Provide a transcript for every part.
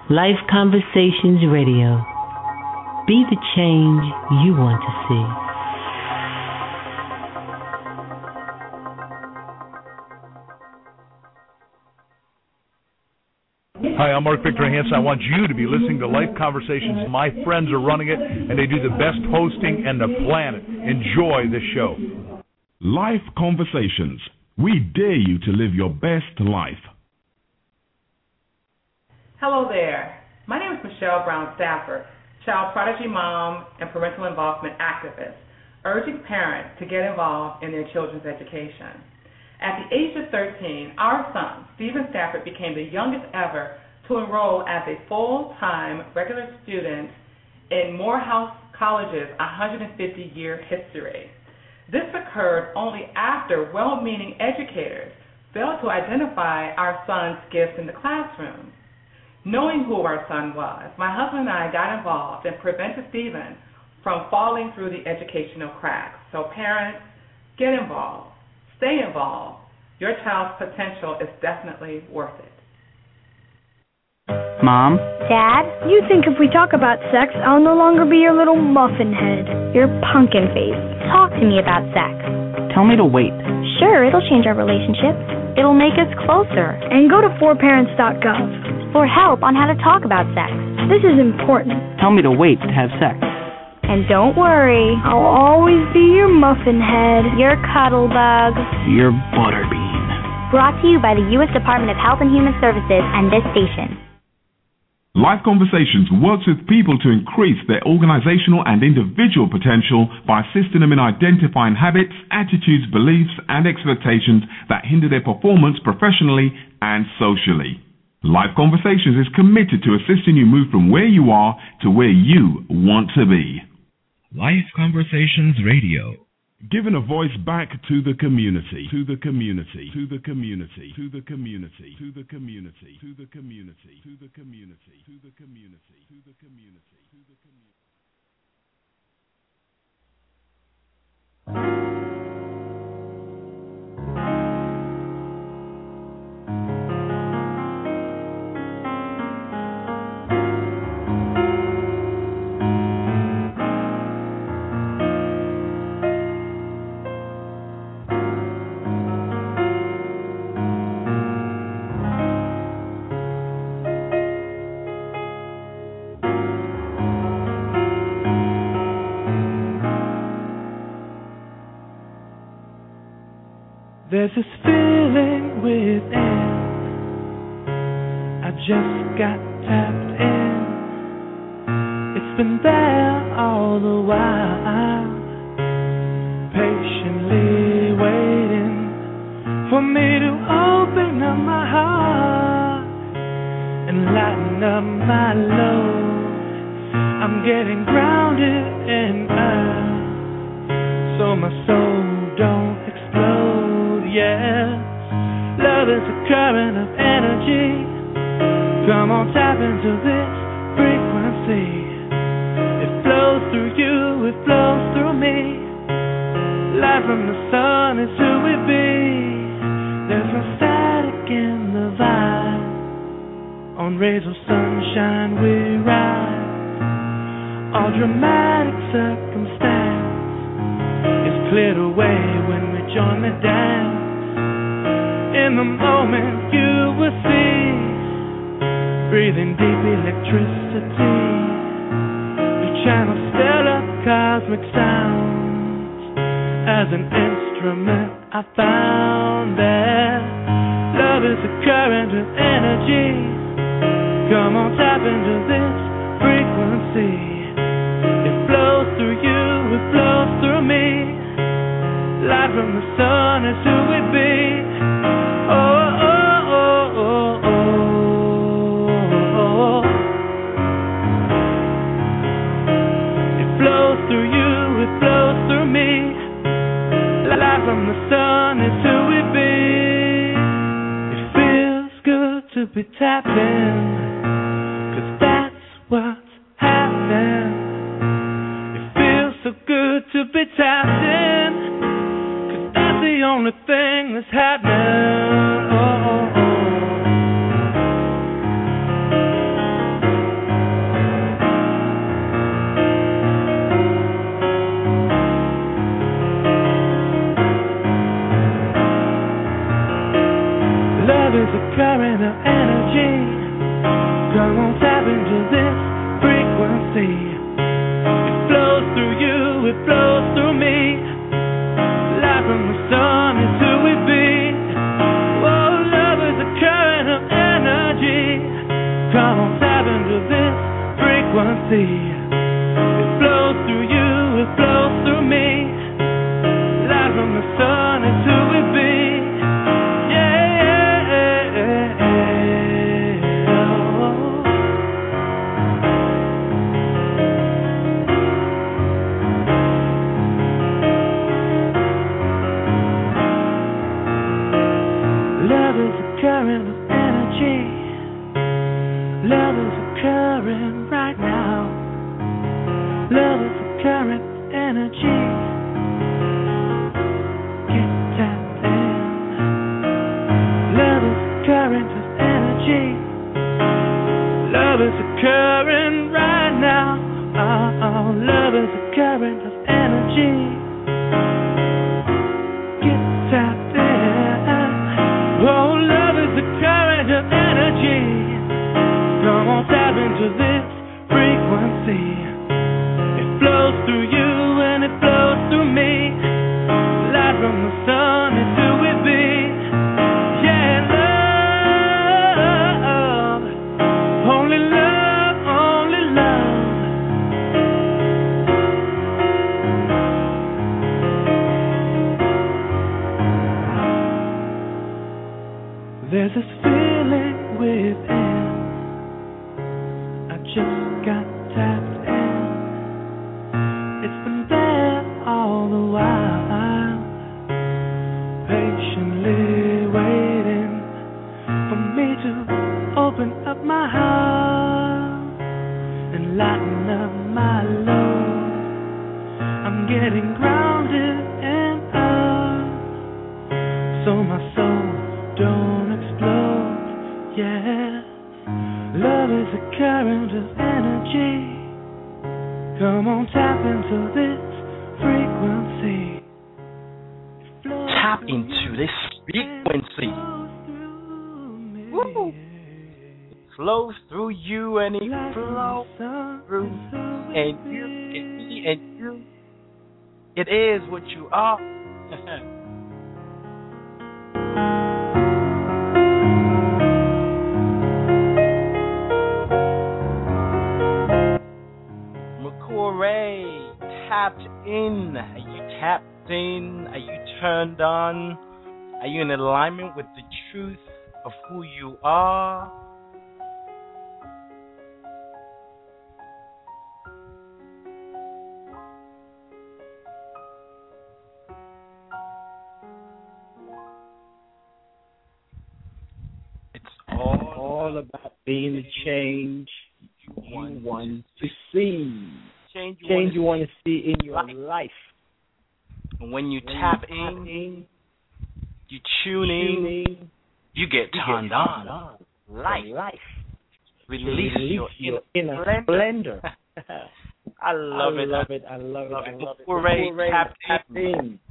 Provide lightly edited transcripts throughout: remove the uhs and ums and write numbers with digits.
Life Conversations Radio. Be the change you want to see. Hi, I'm Mark Victor Hansen. I want you to be listening to Life Conversations. My friends are running it, and they do the best hosting in the planet. Enjoy the show. Life Conversations. We dare you to live your best life. Hello there. My name is Michelle Brown Stafford, child prodigy mom and parental involvement activist, urging parents to get involved in their children's education. At the age of 13, our son, Stephen Stafford, became the youngest ever to enroll as a full-time regular student in Morehouse College's 150-year history. This occurred only after well-meaning educators failed to identify our son's gifts in the classroom. Knowing who our son was, my husband and I got involved and prevented Stephen from falling through the educational cracks. So parents, get involved. Stay involved. Your child's potential is definitely worth it. Mom? Dad? You think if we talk about sex, I'll no longer be your little muffin head, your pumpkin face. Talk to me about sex. Tell me to wait. Sure, it'll change our relationship. It'll make us closer. And go to forparents.gov for help on how to talk about sex. This is important. Tell me to wait to have sex. And don't worry, I'll always be your muffin head, your cuddle bug, your butterbean. Brought to you by the U.S. Department of Health and Human Services and this station. Life Conversations works with people to increase their organizational and individual potential by assisting them in identifying habits, attitudes, beliefs, and expectations that hinder their performance professionally and socially. Life Conversations is committed to assisting you move from where you are to where you want to be. Life Conversations Radio. Giving a voice back to the community, to the community, to the community, to the community, to the community, to the community, to the community, to the community, to the community, to the community. There's this feeling within, I just got tapped in. It's been there all the while, patiently waiting for me to open up my heart and lighten up my load. I'm getting grounded in earth, so my soul don't explode. Yes, love is a current of energy. Come on, tap into this frequency. It flows through you, it flows through me. Light from the sun is who we be. There's no static in the vibe. On rays of sunshine we ride. All dramatic circumstance is cleared away when we join the dance. In the moment you will see, breathing deep electricity. We channel stellar cosmic sounds. As an instrument I found that love is a current of energy. Come on, tap into this frequency. It flows through you, it flows through me. Light from the sun is who we be. Oh, oh, oh, oh, oh, oh. It flows through you, it flows through me. Light from the sun is who we be. It feels good to be tapped in, 'cause that's what's happening. It feels so good to be tapped in, 'cause that's the only thing that's happening. Oh, oh, oh. love is a current of energy. Come on, tap into this frequency. It flows through you, it flows through me. Light from the sun is who we be. Oh, love is a current of energy. Come on, tap into this frequency. It flows through you, it flows through me. Light from the sun is who we be. Current of energy. Love is a current right now. Love is a current of energy. Get tapped in. Love is a current of energy. Love is a current right now. Oh, love is a current of energy. Get tapped in. Oh, love is the current of energy. Come on, tap into this frequency. It flows through you and it flows through me. Light from the sun is who we be. Yeah, love. Only love, only love. There's this feeling within. I just got tapped in. It's been there all the while, patiently waiting for me to open up my heart and lighten up my load. I'm getting grounded in earth, so my soul don't explode, yeah. Love is a current of energy. Come on, tap into this frequency. Tap into this frequency. Woo. It flows through you and it flows through and you and me and you. It is what you are. Ray, tapped in. Are you tapped in? Are you turned on? Are you in alignment with the truth of who you are? It's all about being the change you want to see. Change you want to see in your life. And when you tap in, you tune in, you get turned on. Life. Release your inner splendor. I love it. Hooray, tap in.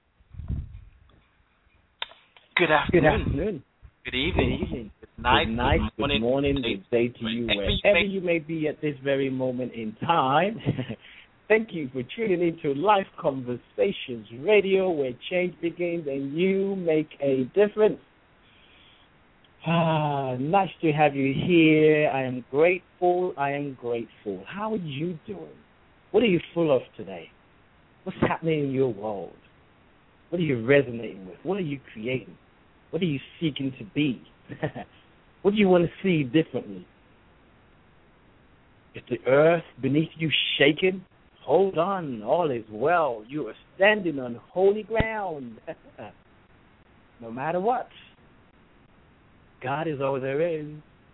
Good afternoon. Good evening. Good night. Good morning. Good day to you, wherever you may be at this very moment in time. Thank you for tuning in to Life Conversations Radio, where change begins and you make a difference. Nice to have you here. I am grateful. How are you doing? What are you full of today? What's happening in your world? What are you resonating with? What are you creating? What are you seeking to be? What do you want to see differently? Is the earth beneath you shaking? Hold on, all is well. You are standing on holy ground. No matter what, God is all there is.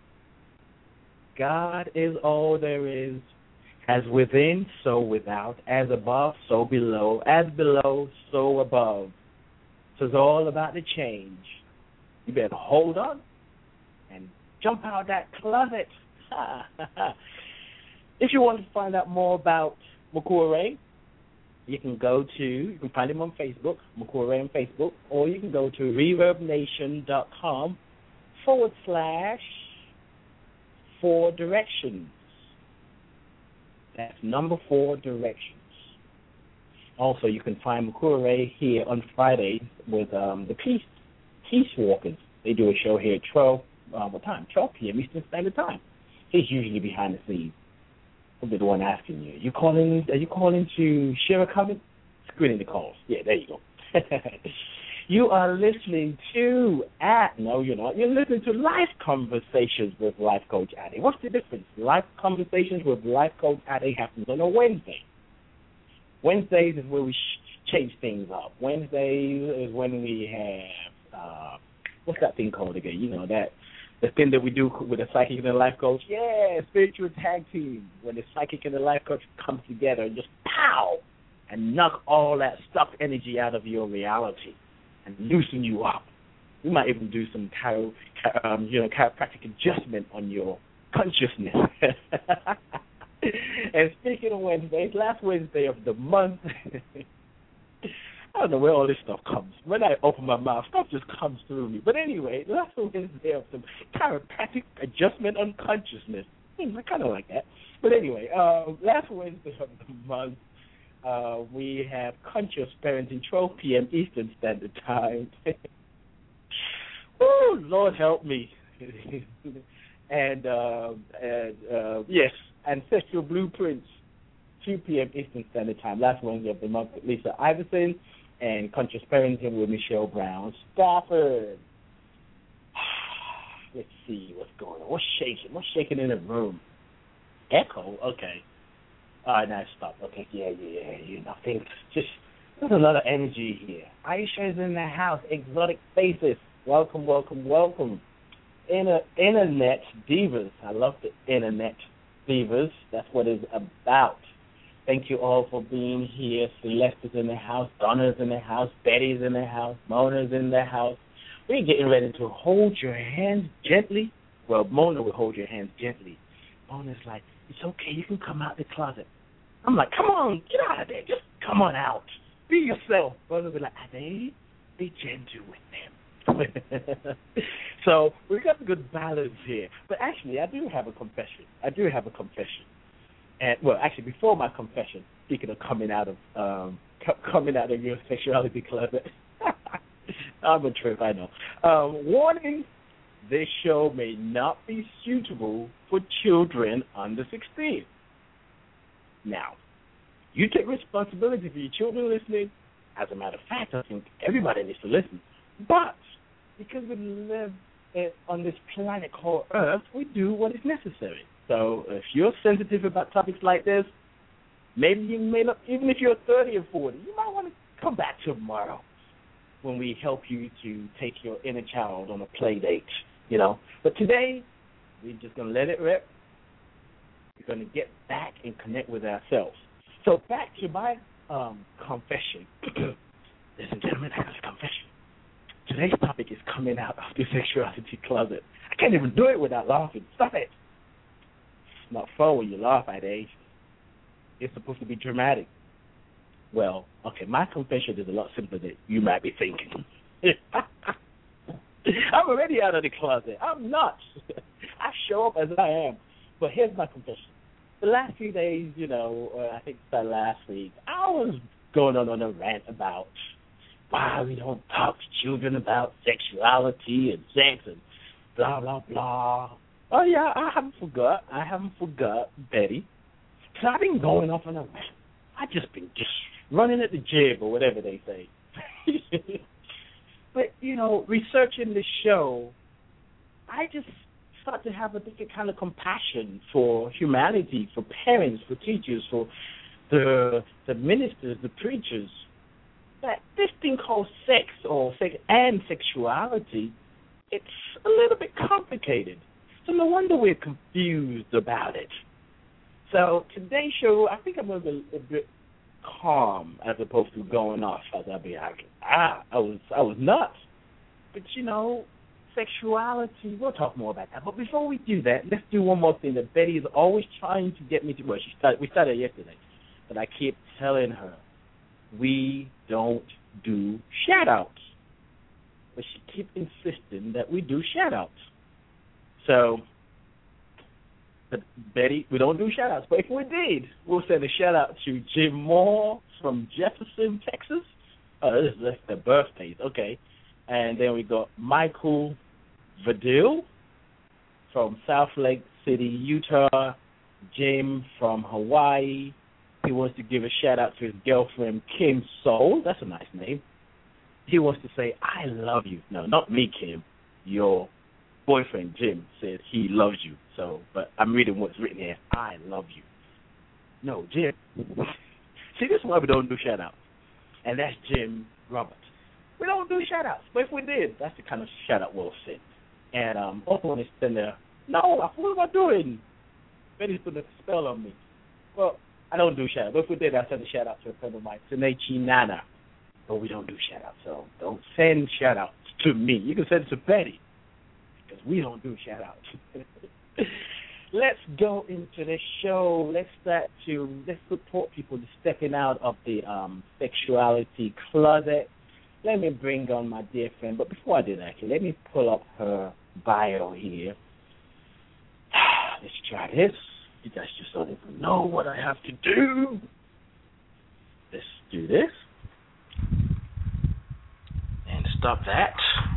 God is all there is. As within, so without. As above, so below. As below, so above. So it's all about the change. You better hold on and jump out of that closet. If you want to find out more about Makua Ray, you can find him on Facebook, Makua Ray on Facebook, or you can go to ReverbNation.com /4 directions. That's number 4 directions. Also, you can find Makure here on Fridays with the Peace Walkers. They do a show here at 12 p.m. Eastern Standard Time. He's usually behind the scenes. I'll be the one asking you. Are you calling to share a comment? Screening the calls. Yeah, there you go. You are listening to no, you're not. You're listening to Life Conversations with Life Coach Ade. What's the difference? Life Conversations with Life Coach Ade happens on a Wednesday. Wednesdays is where we change things up. Wednesdays is when we have, what's that thing called again? You know, the thing that we do with the psychic and the life coach. Yeah, spiritual tag team. When the psychic and the life coach come together and just pow and knock all that stuck energy out of your reality and loosen you up. We might even do some chiropractic adjustment on your consciousness. And speaking of Wednesdays, last Wednesday of the month, I don't know where all this stuff comes. When I open my mouth, stuff just comes through me. But anyway, last Wednesday of some chiropractic adjustment on consciousness. I kind of like that. But anyway, last Wednesday of the month, we have Conscious Parenting, 12 p.m. Eastern Standard Time. Oh, Lord help me. And yes, Ancestral Blueprints, 2 p.m. Eastern Standard Time. Last Wednesday of the month with Lisa Iverson, and Conscious Parenting with Michelle Brown Stafford. Let's see what's going on. What's shaking in the room? Echo? Okay. All right, now stop. Okay, yeah. You know, things just, there's a lot of energy here. Aisha is in the house. Exotic Faces. Welcome. Internet Divas. I love the Internet Divas. That's what it's about. Thank you all for being here. Celeste is in the house. Donna's in the house. Betty's in the house. Mona's in the house. We're getting ready to hold your hands gently. Well, Mona will hold your hands gently. Mona's like, it's okay. You can come out the closet. I'm like, come on. Get out of there. Just come on out. Be yourself. Mona will be like, Ade, be gentle with them. So we've got a good balance here. But actually, I do have a confession. And well, actually, before my confession, speaking of coming out of your sexuality closet, I'm a trip, I know. Warning: this show may not be suitable for children under 16. Now, you take responsibility for your children listening. As a matter of fact, I think everybody needs to listen. But because we live on this planet called Earth, we do what is necessary. So if you're sensitive about topics like this, maybe you may not, even if you're 30 or 40, you might want to come back tomorrow when we help you to take your inner child on a play date, you know. But today, we're just going to let it rip. We're going to get back and connect with ourselves. So back to my confession. Ladies and gentlemen, I got a confession. Today's topic is coming out of the sexuality closet. I can't even do it without laughing. Stop it. It's not fun when you laugh at age. It's supposed to be dramatic. Well, okay, my confession is a lot simpler than you might be thinking. I'm already out of the closet. I'm not. I show up as I am. But here's my confession. The last few days, you know, I think it's last week, I was going on a rant about why we don't talk to children about sexuality and sex and blah, blah, blah. Oh, yeah, I haven't forgot, Betty. So I've been going off on a rant. I've just been running at the jib or whatever they say. But, you know, researching the show, I just start to have a different kind of compassion for humanity, for parents, for teachers, for the ministers, the preachers. That this thing called sex and sexuality, it's a little bit complicated. So no wonder we're confused about it. So today's show, I think I'm going to be a bit calm as opposed to going off as I'll be like, I was nuts. But, you know, sexuality, we'll talk more about that. But before we do that, let's do one more thing that Betty is always trying to get me to. Well, we started yesterday, but I keep telling her, we don't do shout-outs. But she keeps insisting that we do shout-outs. So, but Betty, we don't do shout-outs. But if we did, we'll send a shout-out to Jim Moore from Jefferson, Texas. Oh, this is the birthdays. Okay. And then we got Michael Vidal from South Lake City, Utah. Jim from Hawaii. He wants to give a shout-out to his girlfriend, Kim Soul. That's a nice name. He wants to say, I love you. No, not me, Kim. Your boyfriend, Jim, says he loves you. So, but I'm reading what's written here. I love you. No, Jim. See, this is why we don't do shout-outs. And that's Jim Roberts. We don't do shout-outs. But if we did, that's the kind of shout-out we'll send. And also when they stand there, no, what am I doing? Betty's putting a spell on me. Well, I don't do shout-outs. But if we did, I'll send a shout-out to a friend of mine, Tanechi Nana. But we don't do shout-outs, so don't send shout-outs to me. You can send it to Betty, because we don't do shout-outs. Let's go into the show. Let's support people stepping out of the sexuality closet. Let me bring on my dear friend. But before I do that, let me pull up her bio here. Let's try this. You guys just don't even know what I have to do. Let's do this. And stop that.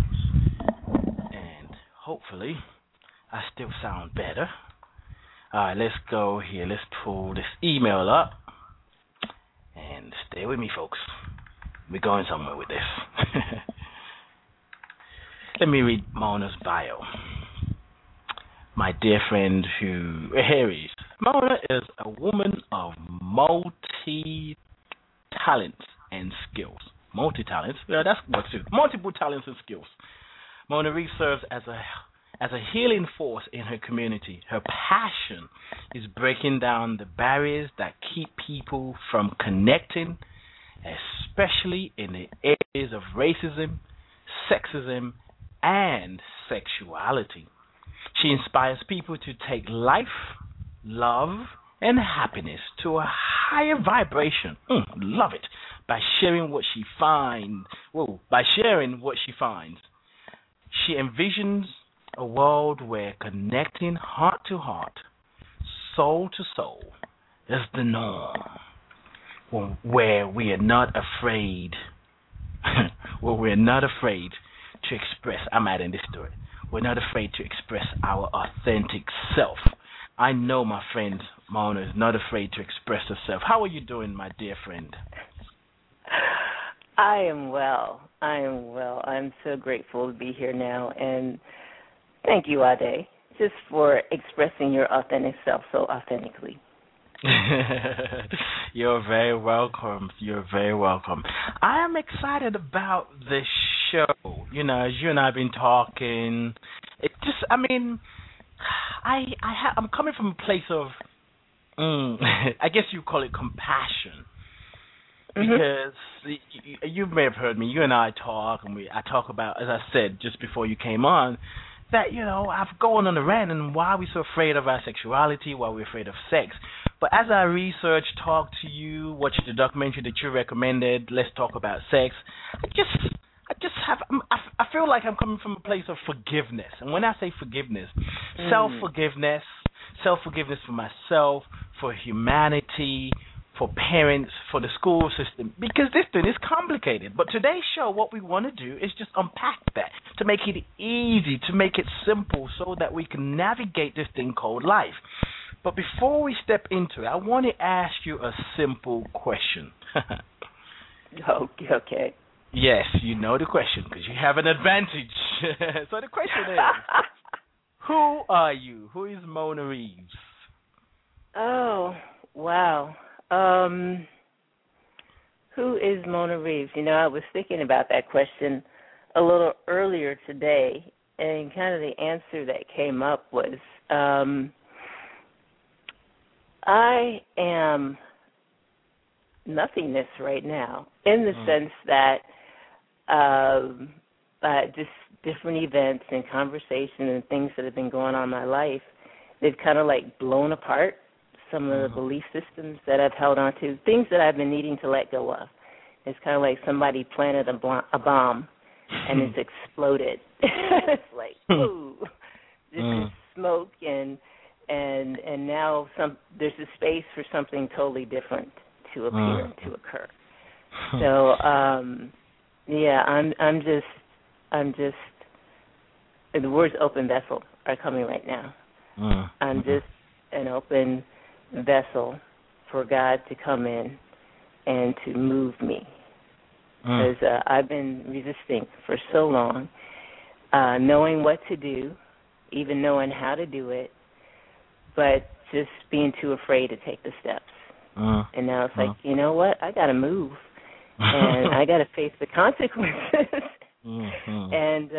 And hopefully I still sound better. All right, let's go here. Let's pull this email up. And stay with me, folks. We're going somewhere with this. Let me read Mona's bio. My dear friend here is. Mona is a woman of multi-talents and skills. Multi-talents? Yeah, that's what's it. Multiple talents and skills. Mona Reeves serves as a healing force in her community. Her passion is breaking down the barriers that keep people from connecting, especially in the areas of racism, sexism, and sexuality. She inspires people to take life, love, and happiness to a higher vibration. Love it. By sharing what she finds. She envisions a world where connecting heart to heart, soul to soul, is the norm. Where we are not afraid. Where we're not afraid to express. I'm adding this to it. We're not afraid to express our authentic self. I know my friend Mona is not afraid to express herself. How are you doing, my dear friend? I am well. I'm so grateful to be here now. And thank you, Ade, just for expressing your authentic self so authentically. You're very welcome. I am excited about this show. You know, as you and I have been talking, I'm coming from a place of, I guess you call it compassion. Because you may have heard me, you and I talk, and I talk about, as I said just before you came on, that, you know, I've gone on a rant and why we're so afraid of our sexuality, why we're afraid of sex. But as I research, talk to you, watch the documentary that you recommended, Let's Talk About Sex, I feel like I'm coming from a place of forgiveness. And when I say forgiveness, self-forgiveness for myself, for humanity, for parents, for the school system, because this thing is complicated. But today's show, what we want to do is just unpack that, to make it easy, to make it simple, so that we can navigate this thing called life. But before we step into it, I want to ask you a simple question. Okay. Yes, you know the question, because you have an advantage. So the question is, who are you? Who is Mona Reeves? Oh, wow. Who is Mona Reeves? You know, I was thinking about that question a little earlier today, and kind of the answer that came up was, I am nothingness right now, in the sense that just different events and conversations and things that have been going on in my life, they've kind of like blown apart some of the belief systems that I've held on to, things that I've been needing to let go of. It's kind of like somebody planted a bomb and it's exploded. It's like, ooh, this is space for something totally different to appear and to occur. So, I'm just. The words "open vessel" are coming right now. I'm just an open vessel for God to come in and to move me, because I've been resisting for so long, knowing what to do, even knowing how to do it, but just being too afraid to take the steps. And now it's like, you know what? I got to move, and I got to face the consequences. And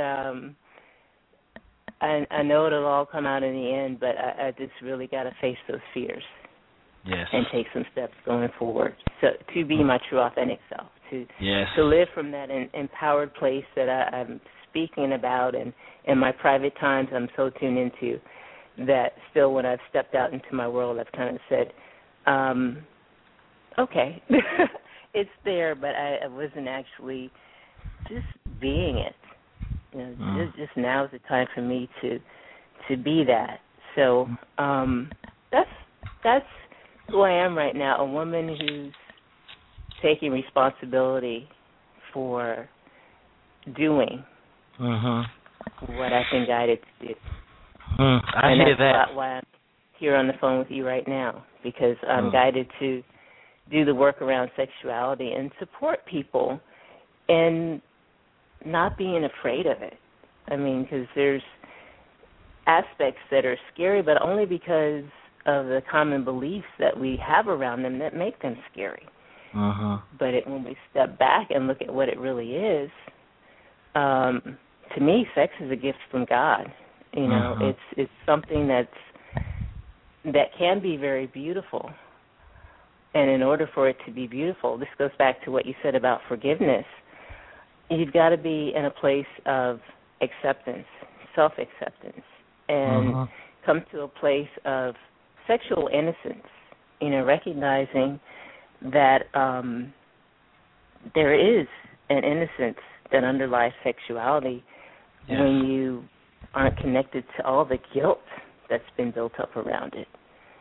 I know it'll all come out in the end, but I just really got to face those fears. Yes. And take some steps going forward, so to be my true authentic self, to live from that empowered place that I'm speaking about, and in my private times I'm so tuned into that. Still, when I've stepped out into my world, I've kind of said, okay, it's there, but I wasn't actually just being it. You know, just now is the time for me to be that. So that's who I am right now, a woman who's taking responsibility for doing what I've been guided to do. I hear that. That's why I'm here on the phone with you right now, because I'm guided to do the work around sexuality and support people in not being afraid of it. I mean, because there's aspects that are scary, but only because of the common beliefs that we have around them that make them scary. But when we step back and look at what it really is, to me, sex is a gift from God. You know, it's something that can be very beautiful. And in order for it to be beautiful, this goes back to what you said about forgiveness. You've got to be in a place of acceptance, self-acceptance, and come to a place of sexual innocence, you know, recognizing that there is an innocence that underlies sexuality when you aren't connected to all the guilt that's been built up around it.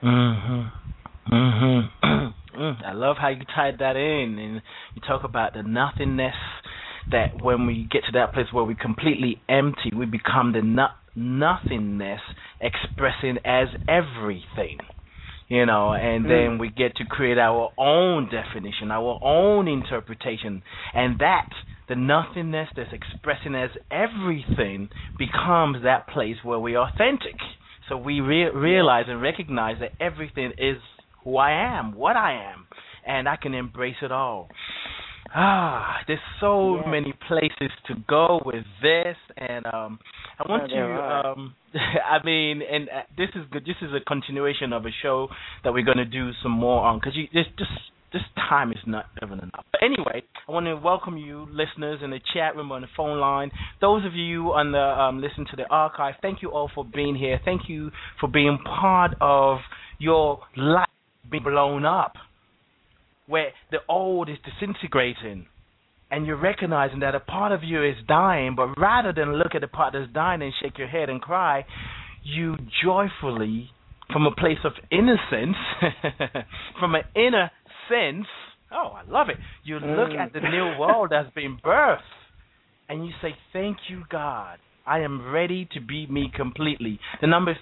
I love how you tied that in, and you talk about the nothingness, that when we get to that place where we're completely empty, we become the nothingness expressing as everything, you know, and then we get to create our own definition, our own interpretation, and that, the nothingness that's expressing as everything, becomes that place where we're authentic. So we realize and recognize that everything is who I am, what I am, and I can embrace it all. There's so many places to go with this, and I want I mean, and this is good. This is a continuation of a show that we're going to do some more on, because this time is not even enough. But anyway, I want to welcome you, listeners, in the chat room, on the phone line. Those of you on the listen to the archive, thank you all for being here. Thank you for being part of your life being blown up, where the old is disintegrating, and you're recognizing that a part of you is dying, but rather than look at the part that's dying and shake your head and cry, you joyfully, from a place of innocence, from an inner sense, I love it, you look at the new world that's been birthed, and you say, thank you, God. I am ready to be me completely. The number is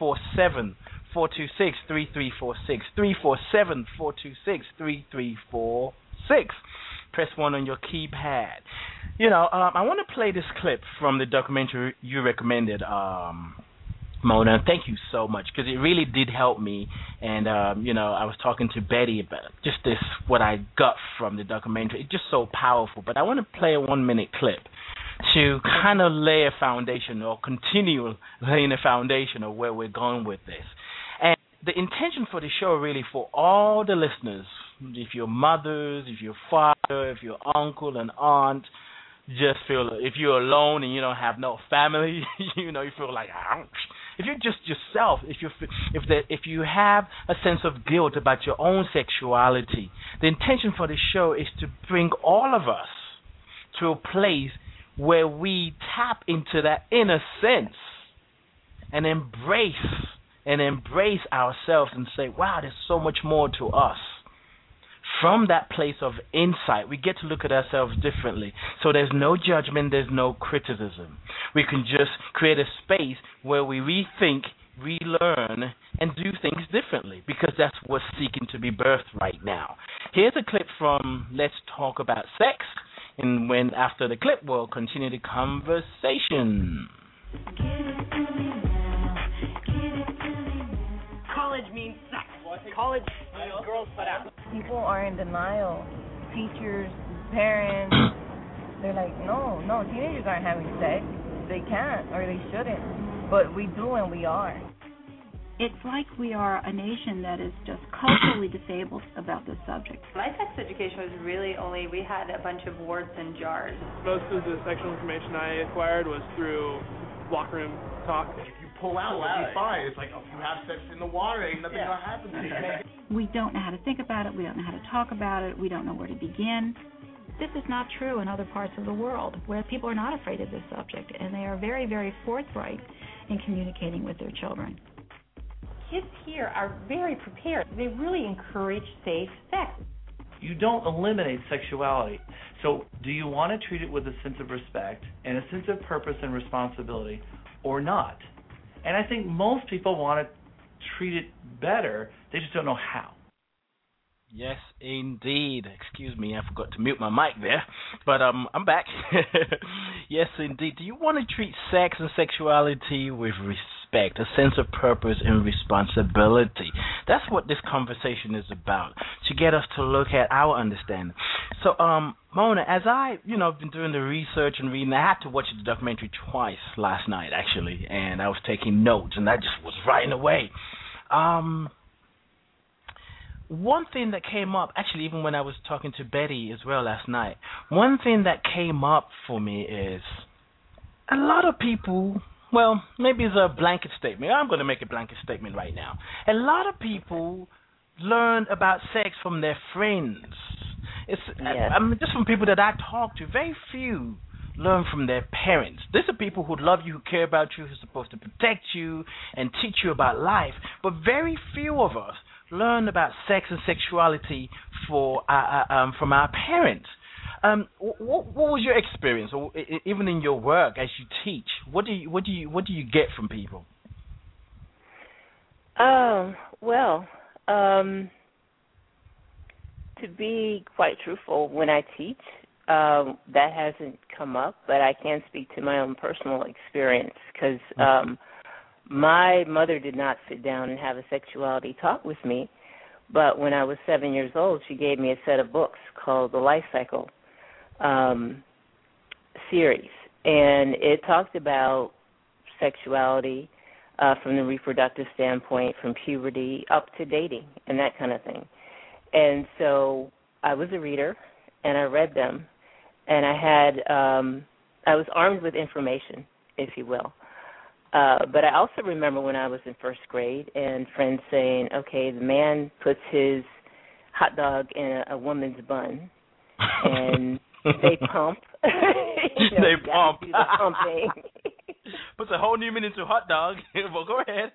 347-426-3346. 347-426-3346. Press 1 on your keypad. You know, I want to play this clip from the documentary you recommended, Mona. Thank you so much, because it really did help me. And, you know, I was talking to Betty about just this, what I got from the documentary. It's just so powerful. But I want to play a 1-minute clip to kind of lay a foundation, or continue laying a foundation of where we're going with this. And the intention for the show, really, for all the listeners, if you're mothers, if you're father, if you're uncle and aunt, just feel, if you're alone and you don't have no family, you know, you feel like, ouch. If you're just yourself, if you have a sense of guilt about your own sexuality, the intention for the show is to bring all of us to a place where we tap into that inner sense and embrace and embrace ourselves and say, wow, there's so much more to us. From that place of insight, we get to look at ourselves differently. So there's no judgment, there's no criticism. We can just create a space where we rethink, relearn, and do things differently, because that's what's seeking to be birthed right now. Here's a clip from Let's Talk About Sex, and when after the clip, we'll continue the conversation. College means sex. College means girls put out. People are in denial. Teachers, parents, they're like, no, teenagers aren't having sex. They can't or they shouldn't. But we do and we are. It's like we are a nation that is just culturally disabled about this subject. My sex education was really only, we had a bunch of words and jars. Most of the sexual information I acquired was through locker room talk. If you pull out, it'll be fine. It's like, if you have sex in the water, ain't nothing gonna happen to you. We don't know how to think about it. We don't know how to talk about it. We don't know where to begin. This is not true in other parts of the world where people are not afraid of this subject, and they are very, very forthright in communicating with their children. Kids here are very prepared. They really encourage safe sex. You don't eliminate sexuality. So do you want to treat it with a sense of respect and a sense of purpose and responsibility or not? And I think most people want to treat it better. They just don't know how. Yes, indeed. Excuse me, I forgot to mute my mic there. But I'm back. Yes, indeed. Do you want to treat sex and sexuality with respect, a sense of purpose and responsibility? That's what this conversation is about, to get us to look at our understanding. So, Mona, as I've been doing the research and reading, I had to watch the documentary twice last night, actually, and I was taking notes, and I just was writing away. One thing that came up, actually, even when I was talking to Betty as well last night, one thing that came up for me is a lot of people, well, maybe it's a blanket statement. I'm going to make a blanket statement right now. A lot of people learn about sex from their friends. Just from people that I talk to. Very few learn from their parents. These are people who love you, who care about you, who are supposed to protect you and teach you about life. But very few of us learn about sex and sexuality from our parents. What was your experience, or even in your work as you teach? What do you get from people? To be quite truthful, when I teach, that hasn't come up, but I can speak to my own personal experience because my mother did not sit down and have a sexuality talk with me, but when I was 7 years old, she gave me a set of books called the Life Cycle series, and it talked about sexuality from the reproductive standpoint, from puberty up to dating and that kind of thing. And so I was a reader, and I read them, and I was armed with information, if you will. But I also remember when I was in first grade and friends saying, okay, the man puts his hot dog in a woman's bun, and they pump. They pump. Do the pumping. Puts a whole new meaning to hot dog. Well, go ahead.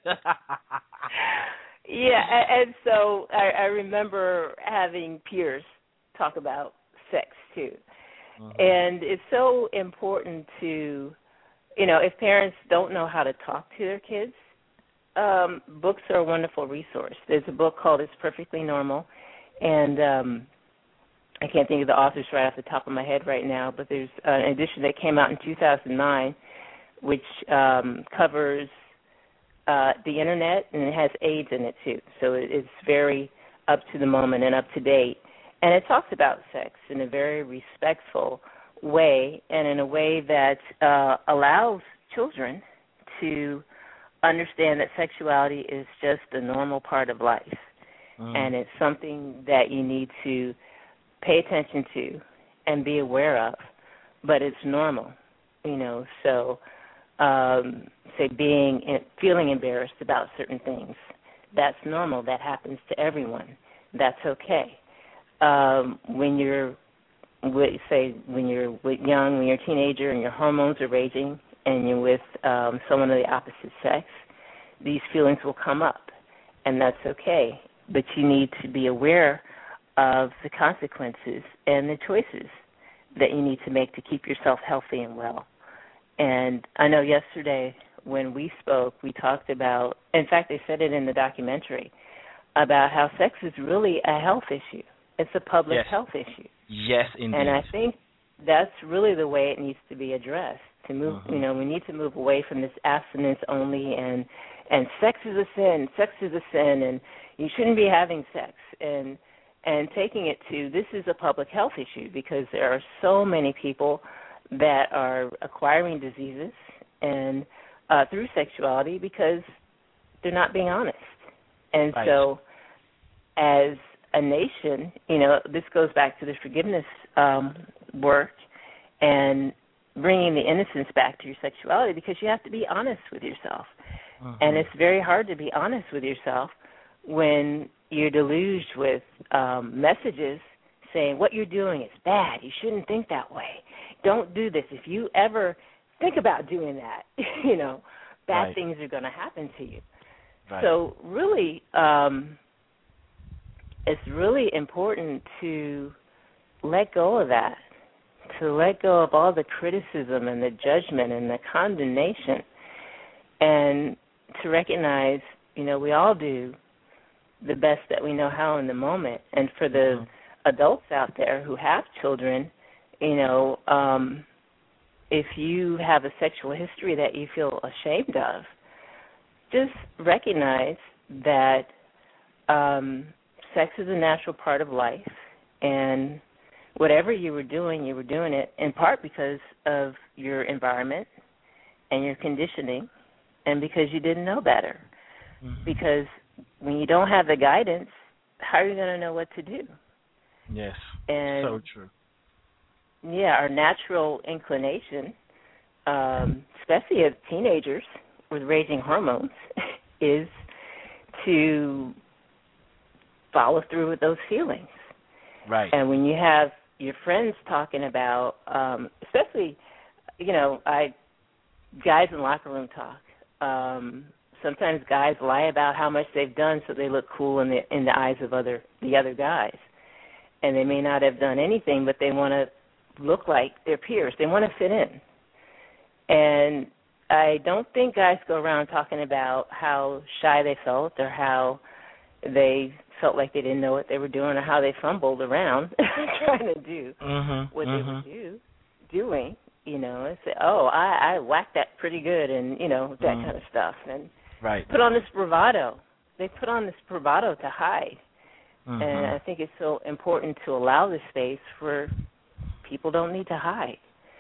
Yeah, and so I remember having peers talk about sex, too. And it's so important to, if parents don't know how to talk to their kids, books are a wonderful resource. There's a book called It's Perfectly Normal, and I can't think of the authors right off the top of my head right now, but there's an edition that came out in 2009 which covers the Internet, and it has AIDS in it, too. So it's very up to the moment and up to date. And it talks about sex in a very respectful way and in a way that allows children to understand that sexuality is just a normal part of life. And it's something that you need to pay attention to and be aware of, but it's normal, So, feeling embarrassed about certain things, that's normal. That happens to everyone. That's okay. When you're young, when you're a teenager and your hormones are raging and you're with someone of the opposite sex, these feelings will come up, and that's okay. But you need to be aware of the consequences and the choices that you need to make to keep yourself healthy and well. And I know yesterday when we spoke, we talked about, in fact, they said it in the documentary, about how sex is really a health issue. It's a public health issue. Yes, indeed. And I think that's really the way it needs to be addressed. To move, we need to move away from this abstinence only and sex is a sin, and you shouldn't be having sex, and taking it to this is a public health issue, because there are so many people that are acquiring diseases and through sexuality because they're not being honest. And so as a nation, this goes back to the forgiveness work and bringing the innocence back to your sexuality, because you have to be honest with yourself. And it's very hard to be honest with yourself when you're deluged with messages saying what you're doing is bad. You shouldn't think that way. Don't do this. If you ever think about doing that, bad things are going to happen to you. So really, it's really important to let go of that, to let go of all the criticism and the judgment and the condemnation, and to recognize, we all do the best that we know how in the moment. And for the adults out there who have children, if you have a sexual history that you feel ashamed of, just recognize that sex is a natural part of life, and whatever you were doing it in part because of your environment and your conditioning, and because you didn't know better. Because when you don't have the guidance, how are you going to know what to do? Yes, and so true. Yeah, our natural inclination, especially as teenagers with raging hormones, is to follow through with those feelings. Right. And when you have your friends talking about, especially, guys in locker room talk. Sometimes guys lie about how much they've done so they look cool in the eyes of the other guys, and they may not have done anything, but they want to look like their peers. They want to fit in. And I don't think guys go around talking about how shy they felt or how they felt like they didn't know what they were doing or how they fumbled around trying to do what they were doing, and say, I whacked that pretty good, and, that kind of stuff. And put on this bravado. They put on this bravado to hide. And I think it's so important to allow this space where people don't need to hide.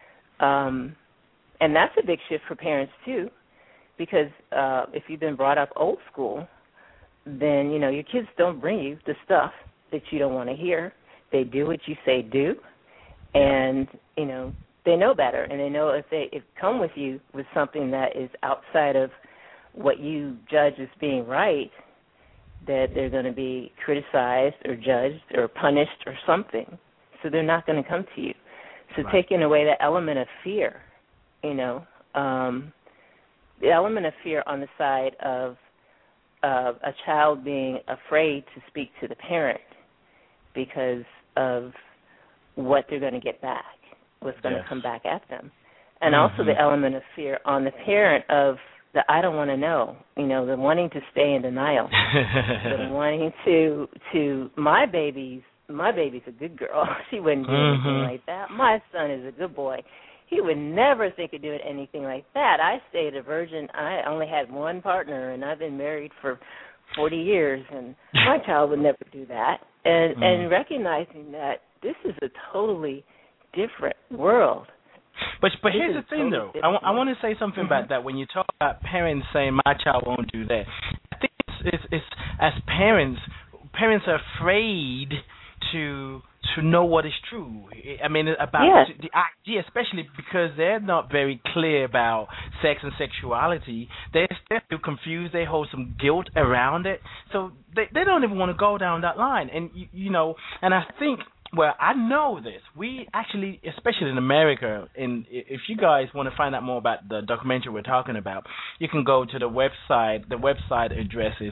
And that's a big shift for parents, too, because if you've been brought up old school, then, your kids don't bring you the stuff that you don't want to hear. They do what you say do, and, they know better, and they know if they come with you with something that is outside of what you judge as being right, that they're going to be criticized or judged or punished or something. So they're not going to come to you. So taking away the element of fear, the element of fear on the side of a child being afraid to speak to the parent because of what they're going to get back, what's going to come back at them. And also the element of fear on the parent of the I don't want to know, the wanting to stay in denial, the wanting to my baby's a good girl. She wouldn't do anything like that. My son is a good boy. He would never think of doing anything like that. I stayed a virgin. I only had one partner, and I've been married for 40 years, and my child would never do that. And recognizing that this is a totally different world. But here's the thing, though. I want to say something about that. When you talk about parents saying, my child won't do that, I think it's as parents are afraid to know what is true. I mean, about the idea, especially because they're not very clear about sex and sexuality. They're still confused. They hold some guilt around it. So they don't even want to go down that line. And, and I think Well, I know this. We actually, especially in America, and if you guys want to find out more about the documentary we're talking about, you can go to the website. The website address is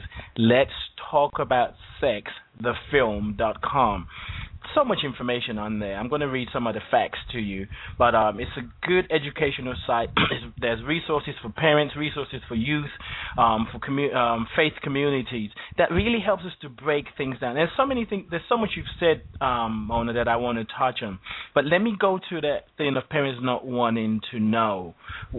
letstalkaboutsexthefilm.com. So much information on there. I'm going to read some of the facts to you, but it's a good educational site. There's resources for parents, resources for youth, for faith communities. That really helps us to break things down. There's so many things. There's so much you've said, Mona, that I want to touch on. But let me go to that thing of parents not wanting to know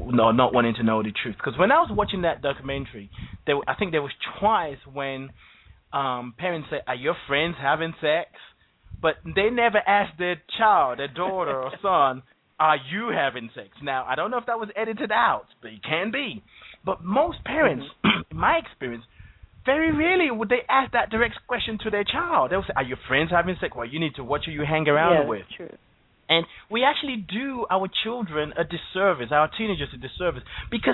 the truth. Because when I was watching that documentary, I think there was twice when parents said, "Are your friends having sex?" But they never asked their child, their daughter or son, "Are you having sex?" Now, I don't know if that was edited out, but it can be. But most parents, in my experience, very rarely would they ask that direct question to their child. They'll say, "Are your friends having sex?" Well, you need to watch who you hang around with. True. And we actually do our children a disservice, our teenagers a disservice, because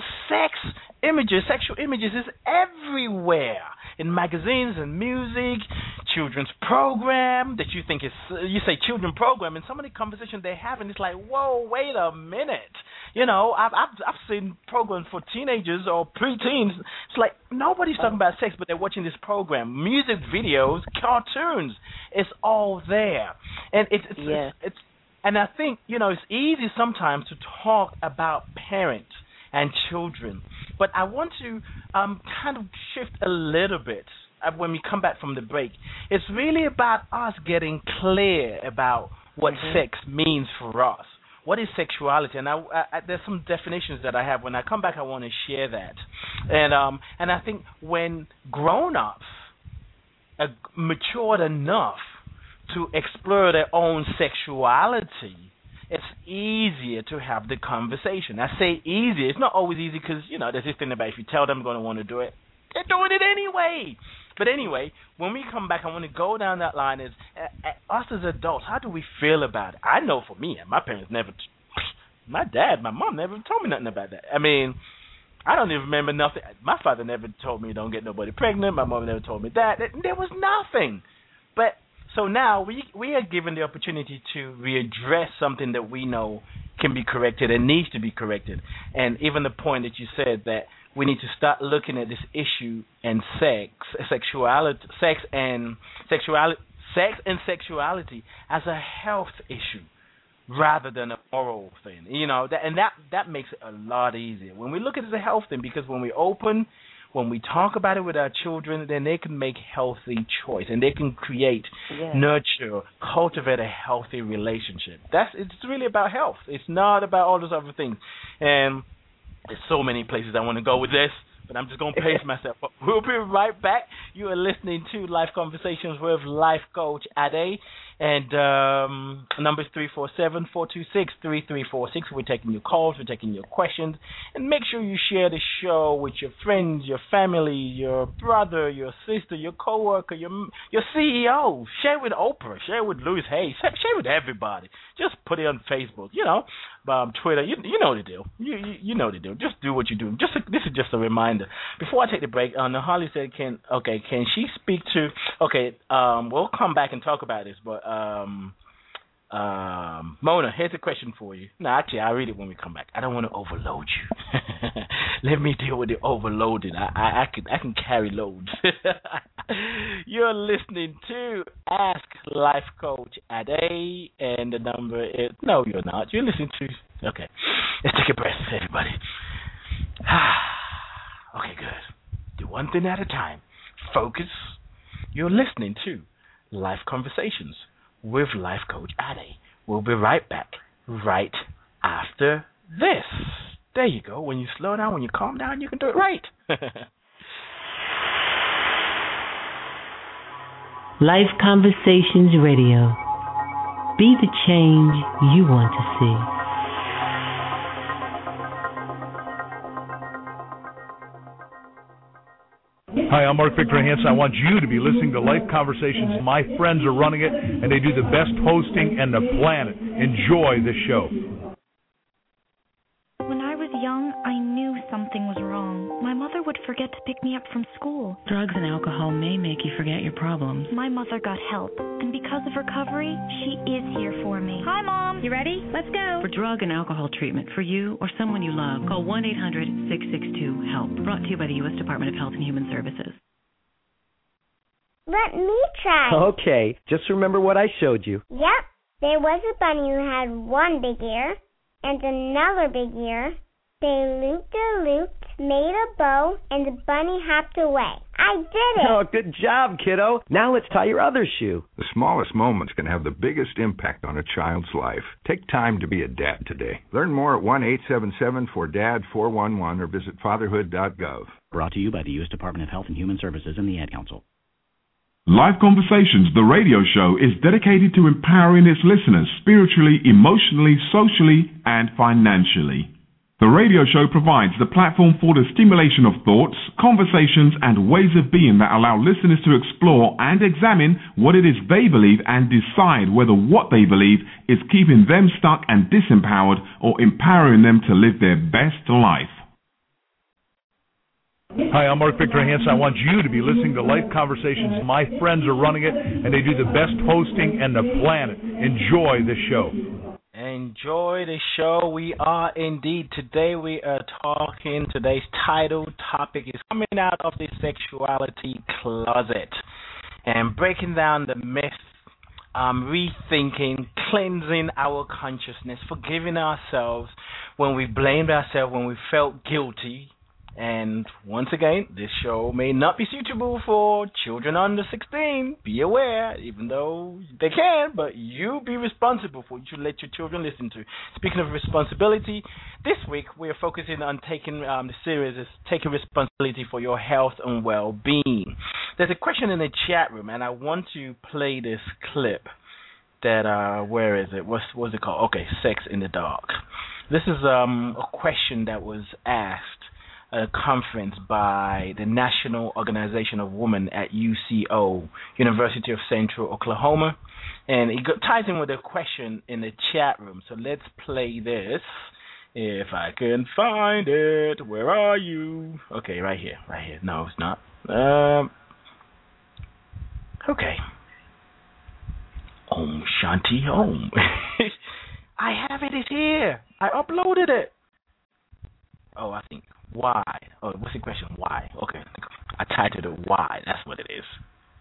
sexual images is everywhere. In magazines and music, children's program that you think is, you say children program, and some of the conversation they have, and it's like, whoa, wait a minute. You know, I've seen programs for teenagers or preteens. It's like nobody's talking about sex, but they're watching this program. Music videos, cartoons, it's all there. And it's and I think, you know, it's easy sometimes to talk about parents and children, but I want to kind of shift a little bit when we come back from the break. It's really about us getting clear about what sex means for us. What is sexuality? And there's some definitions that I have. When I come back, I want to share that. And I think when grown-ups are matured enough to explore their own sexuality, it's easier to have the conversation. I say easier. It's not always easy because, you know, there's this thing about if you tell them they're going to want to do it, they're doing it anyway. But anyway, when we come back, I want to go down that line as us as adults, how do we feel about it? I know for me, my parents never, my mom never told me nothing about that. I mean, I don't even remember nothing. My father never told me don't get nobody pregnant. My mom never told me that. There was nothing. But so now we are given the opportunity to readdress something that we know can be corrected and needs to be corrected. And even the point that you said that we need to start looking at this issue and sex and sexuality as a health issue rather than a moral thing. You know, that makes it a lot easier when we look at it as a health thing, because when we talk about it with our children, then they can make healthy choice and they can create, nurture, cultivate a healthy relationship. It's really about health. It's not about all those other things. And there's so many places I want to go with this, but I'm just going to pace myself. We'll be right back. You are listening to Life Conversations with Life Coach Ade. And number is 347-426-3346. We're taking your calls, we're taking your questions. And make sure you share the show with your friends, your family, your brother, your sister, your coworker, your CEO. Share with Oprah, share with Louis Hayes, share with everybody. Just put it on Facebook, you know, Twitter. You know the deal. You know the deal. Just do what you do. This is just a reminder. Before I take the break, Holly said, can she speak to? Okay, we'll come back and talk about this, but Mona, here's a question for you. No, actually, I'll read it when we come back. I don't want to overload you. Let me deal with the overloading. I can carry loads. You're listening to Ask Life Coach Ade, and the number is... No, you're not. You're listening to... Okay. Let's take a breath, everybody. Okay, good. Do one thing at a time. Focus. You're listening to Life Conversations with Life Coach Ade. We'll be right back right after this. There you go. When you slow down, when you calm down, you can do it right. Life Conversations Radio. Be the change you want to see. Hi, I'm Mark Victor Hansen. I want you to be listening to Life Conversations. My friends are running it, and they do the best hosting on the planet. Enjoy the show. When I was young, I knew something was wrong. My mother would forget forget to pick me up from school. Drugs and alcohol may make you forget your problems. My mother got help, and because of recovery, she is here for me. Hi, Mom. You ready? Let's go. For drug and alcohol treatment for you or someone you love, call 1-800-662-HELP. Brought to you by the U.S. Department of Health and Human Services. Let me try. Okay, just remember what I showed you. Yep. There was a bunny who had one big ear and another big ear. They looped, made a bow, and the bunny hopped away. I did it! Oh, good job, kiddo. Now let's tie your other shoe. The smallest moments can have the biggest impact on a child's life. Take time to be a dad today. Learn more at 1-877-4DAD-411 or visit fatherhood.gov. Brought to you by the U.S. Department of Health and Human Services and the Ad Council. Live Conversations, the radio show, is dedicated to empowering its listeners spiritually, emotionally, socially, and financially. The radio show provides the platform for the stimulation of thoughts, conversations, and ways of being that allow listeners to explore and examine what it is they believe and decide whether what they believe is keeping them stuck and disempowered or empowering them to live their best life. Hi, I'm Mark Victor Hansen. I want you to be listening to Life Conversations. My friends are running it, and they do the best hosting on the planet. Enjoy the show. Enjoy the show. We are indeed. Today we are talking, today's title topic is coming out of the sexuality closet and breaking down the myth, rethinking, cleansing our consciousness, forgiving ourselves when we blamed ourselves, when we felt guilty. And once again, this show may not be suitable for children under 16. Be aware, even though they can, but you be responsible for what you let your children listen to. Speaking of responsibility, this week we are focusing on taking the series is taking responsibility for your health and well-being. There's a question in the chat room, and I want to play this clip. That where is it? What's it called? Okay, Sex in the Dark. This is a question that was asked. A conference by the National Organization of Women at UCO, University of Central Oklahoma, and it ties in with a question in the chat room. So let's play this, if I can find it. Where are you? Okay, right here. No, it's not. Okay. Om Shanti Om. I have it. It's here. I uploaded it. Oh, I think. Why? Oh, what's the question? Why? Okay. I titled it Why. That's what it is.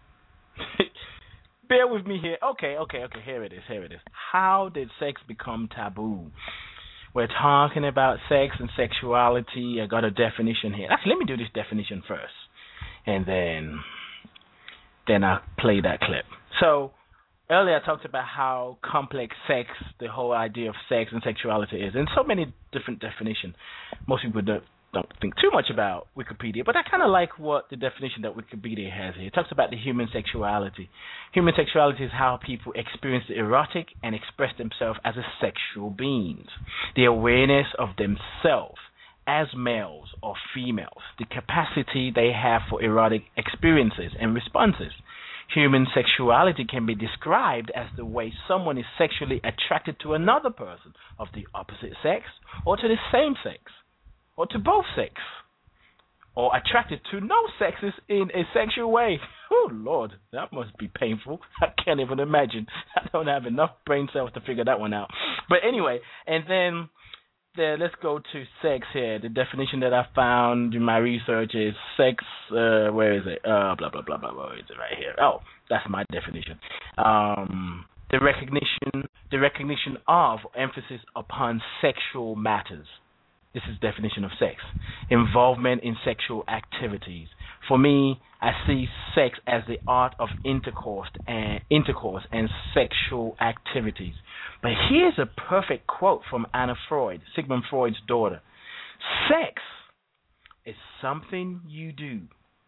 Bear with me here. Okay. Here it is. How did sex become taboo? We're talking about sex and sexuality. I got a definition here. Actually, let me do this definition first. And then I'll play that clip. So, earlier I talked about how complex sex, the whole idea of sex and sexuality is. And so many different definitions. Most people don't think too much about Wikipedia, but I kind of like what the definition that Wikipedia has here. It talks about the human sexuality. Human sexuality is how people experience the erotic and express themselves as a sexual beings. The awareness of themselves as males or females. The capacity they have for erotic experiences and responses. Human sexuality can be described as the way someone is sexually attracted to another person of the opposite sex or to the same sex. Or to both sex, or attracted to no sexes in a sexual way. Oh, Lord, that must be painful. I can't even imagine. I don't have enough brain cells to figure that one out. But anyway, and then let's go to sex here. The definition that I found in my research is sex, where is it? Blah, blah, blah, blah. Where is it? Right here. Oh, that's my definition. The recognition of emphasis upon sexual matters. This is the definition of sex. Involvement in sexual activities. For me, I see sex as the art of intercourse and sexual activities. But here's a perfect quote from Anna Freud, Sigmund Freud's daughter. Sex is something you do.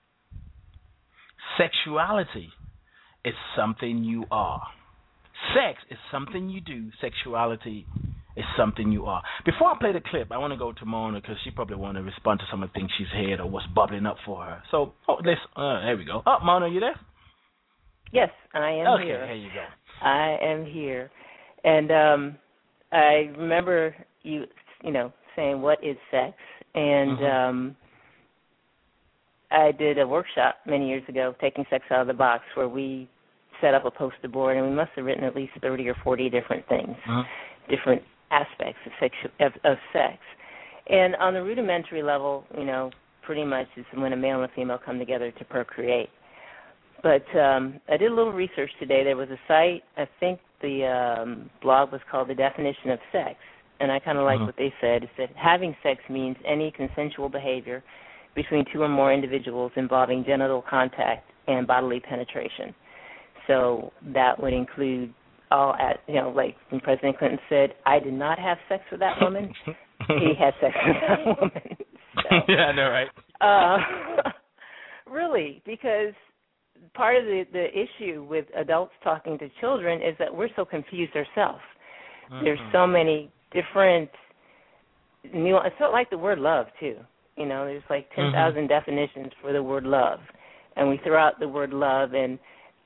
Sexuality is something you are. Sex is something you do. Sexuality is something you are. Before I play the clip, I want to go to Mona because she probably want to respond to some of the things she's heard or what's bubbling up for her. So, there we go. Oh, Mona, you there? Yes, I am here. Okay, here you go. I am here. And I remember you saying, what is sex? And I did a workshop many years ago, Taking Sex Out of the Box, where we set up a poster board, and we must have written at least 30 or 40 different things, different aspects of sex. And on the rudimentary level, pretty much it's when a male and a female come together to procreate. But I did a little research today. There was a site, I think the blog was called The Definition of Sex, and I kind of liked what they said. It said, having sex means any consensual behavior between two or more individuals involving genital contact and bodily penetration. So that would include like when President Clinton said, I did not have sex with that woman, he had sex with that woman. So, yeah, I know, right? Really, because part of the issue with adults talking to children is that we're so confused ourselves. There's so many different nuances. It's like the word love, too. There's like 10,000 definitions for the word love. And we throw out the word love, and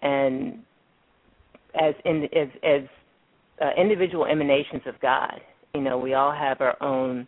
as individual emanations of God, we all have our own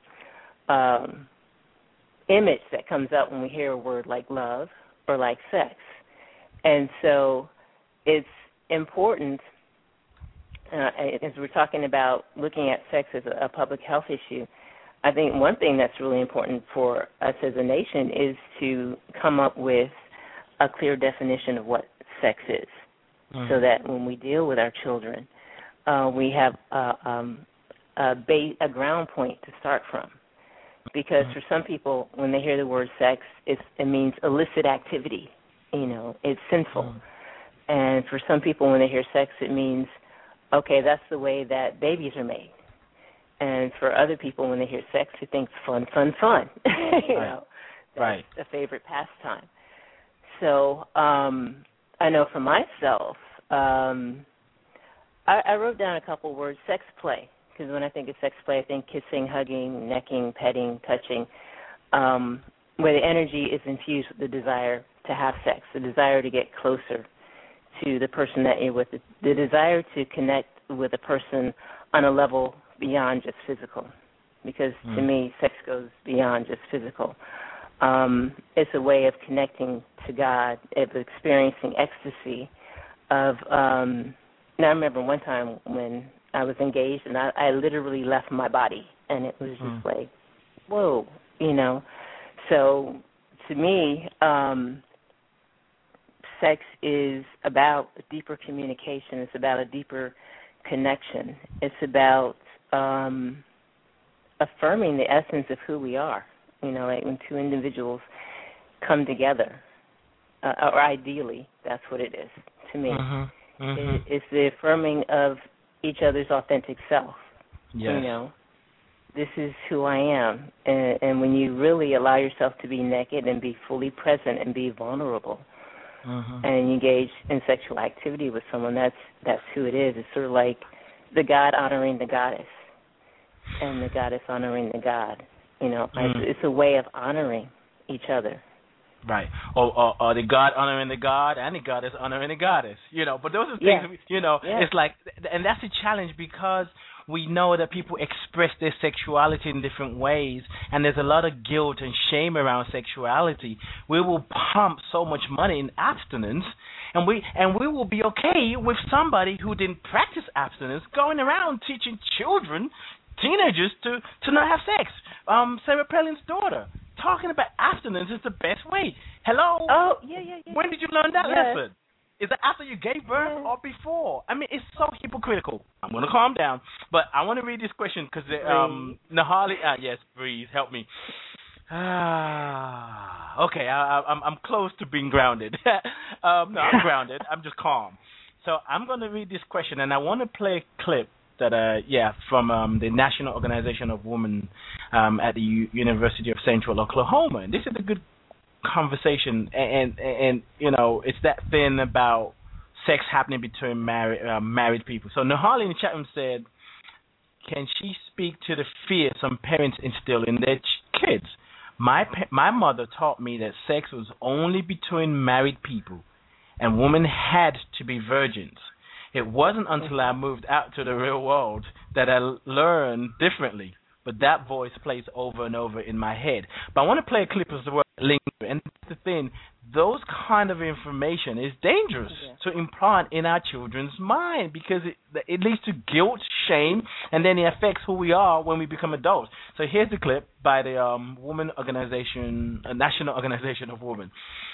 image that comes up when we hear a word like love or like sex. And so it's important, as we're talking about looking at sex as a public health issue, I think one thing that's really important for us as a nation is to come up with a clear definition of what sex is, so that when we deal with our children, we have a ground point to start from. Because for some people, when they hear the word sex, it means illicit activity. It's sinful. And for some people, when they hear sex, it means, okay, that's the way that babies are made. And for other people, when they hear sex, they think fun, fun, fun. That's a favorite pastime. So I know for myself, I wrote down a couple words, sex play, because when I think of sex play, I think kissing, hugging, necking, petting, touching, where the energy is infused with the desire to have sex, the desire to get closer to the person that you're with, the desire to connect with a person on a level beyond just physical, because to me, sex goes beyond just physical. It's a way of connecting to God, of experiencing ecstasy. Now, I remember one time when I was engaged, and I literally left my body, and it was just like, whoa, So to me, sex is about a deeper communication. It's about a deeper connection. It's about affirming the essence of who we are. Like when two individuals come together, or ideally, that's what it is to me. It's the affirming of each other's authentic self. Yes. This is who I am. And when you really allow yourself to be naked and be fully present and be vulnerable and engage in sexual activity with someone, that's who it is. It's sort of like the God honoring the goddess and the goddess honoring the God. It's a way of honoring each other. Right. Or the God honoring the God and the goddess honoring the goddess. But those are things, it's like, and that's a challenge because we know that people express their sexuality in different ways, and there's a lot of guilt and shame around sexuality. We will pump so much money in abstinence, and we will be okay with somebody who didn't practice abstinence going around teaching children, teenagers, to not have sex. Sarah Palin's daughter, talking about abstinence is the best way. Hello? Oh, yeah. When did you learn that lesson? Is that after you gave birth or before? I mean, it's so hypocritical. I'm going to calm down, but I want to read this question because Nahali, yes, breathe, help me. Okay, I'm close to being grounded. No, I'm grounded. I'm just calm. So I'm going to read this question, and I want to play a clip that, from the National Organization of Women at the University of Central Oklahoma. And this is a good conversation, and it's that thing about sex happening between married people. So Nahali in the chat room said, can she speak to the fear some parents instill in their kids? My mother taught me that sex was only between married people, and women had to be virgins. It wasn't until I moved out to the real world that I learned differently. But that voice plays over and over in my head. But I want to play a clip as well And that's the thing, those kind of information is dangerous to implant in our children's mind because it leads to guilt, shame, and then it affects who we are when we become adults. So here's the clip by the Women Organization, National Organization of Women.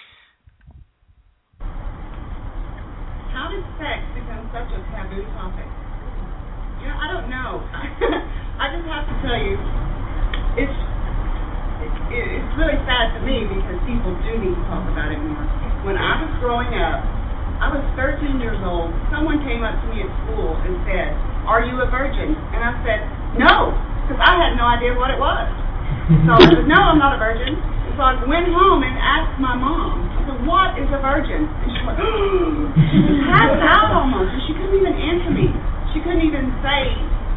How did sex become such a taboo topic? I don't know. I just have to tell you, it's really sad to me because people do need to talk about it more. When I was growing up, I was 13 years old. Someone came up to me at school and said, "Are you a virgin?" And I said, "No," because I had no idea what it was. So I said, "No, I'm not a virgin." And so I went home and asked my mom, I said, "What is a virgin?" And she went, she was passed out almost. And she couldn't even answer me. She couldn't even say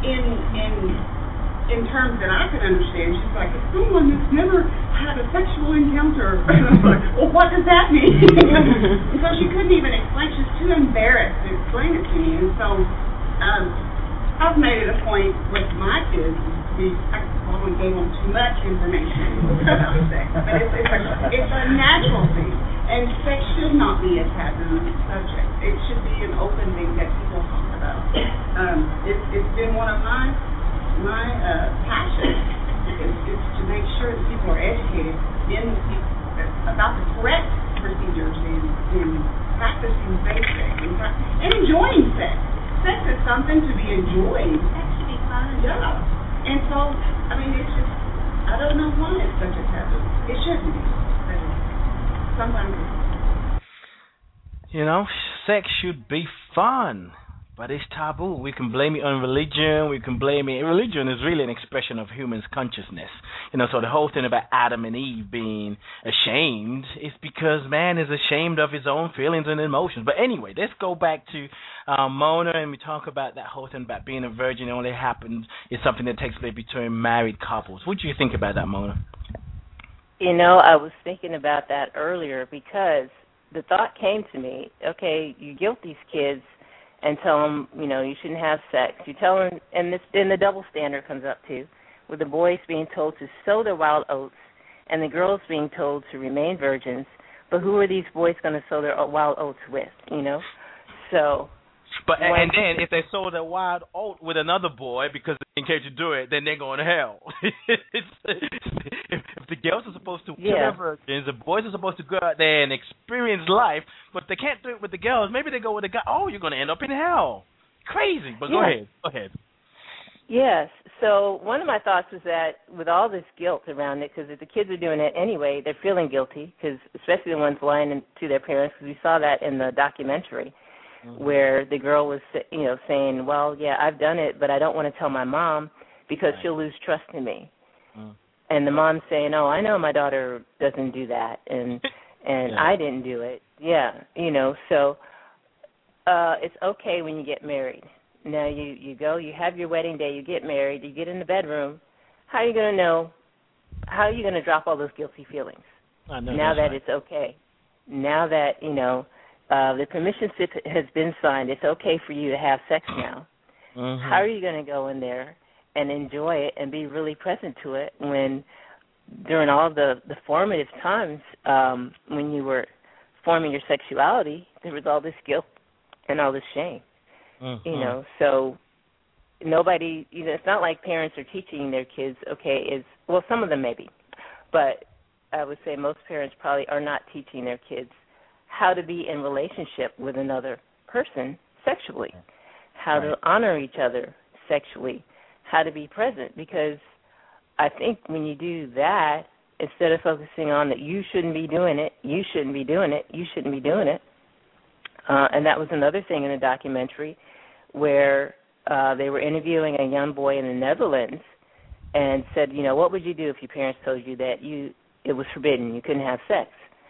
in terms that I could understand. She's like, "It's someone that's never had a sexual encounter." And I was like, "Well, what does that mean?" And so she couldn't even explain. She was too embarrassed to explain it to me. And so I've made it a point with my kids to be, I probably gave them too much information about sex. But it's a natural thing. And sex should not be a taboo subject. It should be an open thing that people talk about. It's been one of my passion is to make sure that people are educated about the correct procedures in practicing safe sex and enjoying sex. Sex is something to be enjoyed. Sex should be fun. Yeah. And so, I mean, it's just, I don't know why it's such a taboo. It shouldn't be. But sometimes sex should be fun. But it's taboo. We can blame it on religion. We can blame it. Religion is really an expression of human's consciousness. So the whole thing about Adam and Eve being ashamed is because man is ashamed of his own feelings and emotions. But anyway, let's go back to Mona, and we talk about that whole thing about being a virgin only happens. It's something that takes place between married couples. What do you think about that, Mona? I was thinking about that earlier because the thought came to me, okay, you guilt these kids and tell them, you shouldn't have sex. You tell them, and the double standard comes up too, with the boys being told to sow their wild oats and the girls being told to remain virgins. But who are these boys going to sow their wild oats with, So. But and then if they sow their wild oat with another boy because they didn't care to do it, then they're going to hell. If the girls are supposed to be virgins, the boys are supposed to go out there and experience life, but they can't do it with the girls. Maybe they go with the guy. Oh, you're going to end up in hell. Crazy. But go ahead. Yes. So one of my thoughts was that with all this guilt around it, because if the kids are doing it anyway, they're feeling guilty, because especially the ones lying to their parents, because we saw that in the documentary. Where the girl was, saying, "Well, yeah, I've done it, but I don't want to tell my mom because she'll lose trust in me." And the mom's saying, "Oh, I know my daughter doesn't do that, and I didn't do it." Yeah, So it's okay when you get married. Now you go, you have your wedding day, you get married, you get in the bedroom. How are you going to know? How are you going to drop all those guilty feelings? Now that it's okay. Now that the permission slip has been signed. It's okay for you to have sex now. How are you going to go in there and enjoy it and be really present to it when during all the formative times when you were forming your sexuality, there was all this guilt and all this shame? So nobody, it's not like parents are teaching their kids, some of them maybe, but I would say most parents probably are not teaching their kids how to be in relationship with another person sexually, how to honor each other sexually, how to be present. Because I think when you do that, instead of focusing on that you shouldn't be doing it, you shouldn't be doing it, you shouldn't be doing it. And that was another thing in the documentary where they were interviewing a young boy in the Netherlands and said, what would you do if your parents told you that it was forbidden, you couldn't have sex?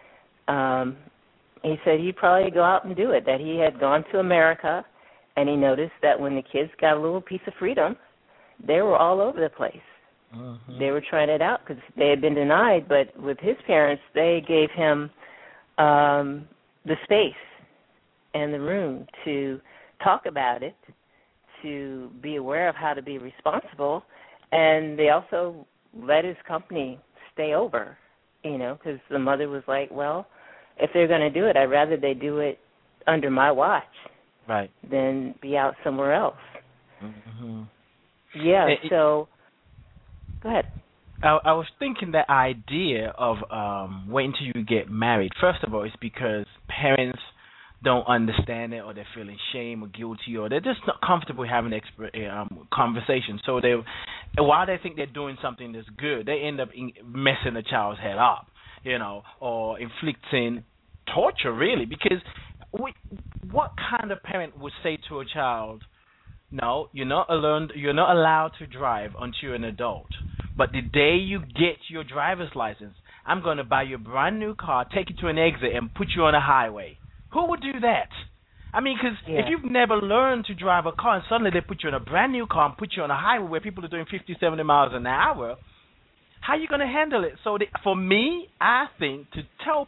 He said he'd probably go out and do it, that he had gone to America, and he noticed that when the kids got a little piece of freedom, they were all over the place. They were trying it out because they had been denied, but with his parents, they gave him the space and the room to talk about it, to be aware of how to be responsible, and they also let his company stay over because the mother was like, well, if they're going to do it, I'd rather they do it under my watch than be out somewhere else. Mm-hmm. Yeah, so go ahead. I was thinking that idea of waiting till you get married, first of all, is because parents don't understand it, or they're feeling shame or guilty, or they're just not comfortable having conversation. So while they think they're doing something that's good, they end up messing the child's head up, or inflicting torture, really. Because what kind of parent would say to a child, no, you're not allowed to drive until you're an adult, but the day you get your driver's license, I'm going to buy you a brand new car, take you to an exit, and put you on a highway? Who would do that? I mean, because if you've never learned to drive a car and suddenly they put you in a brand new car and put you on a highway where people are doing 50, 70 miles an hour, how are you going to handle it? So for me, I think to tell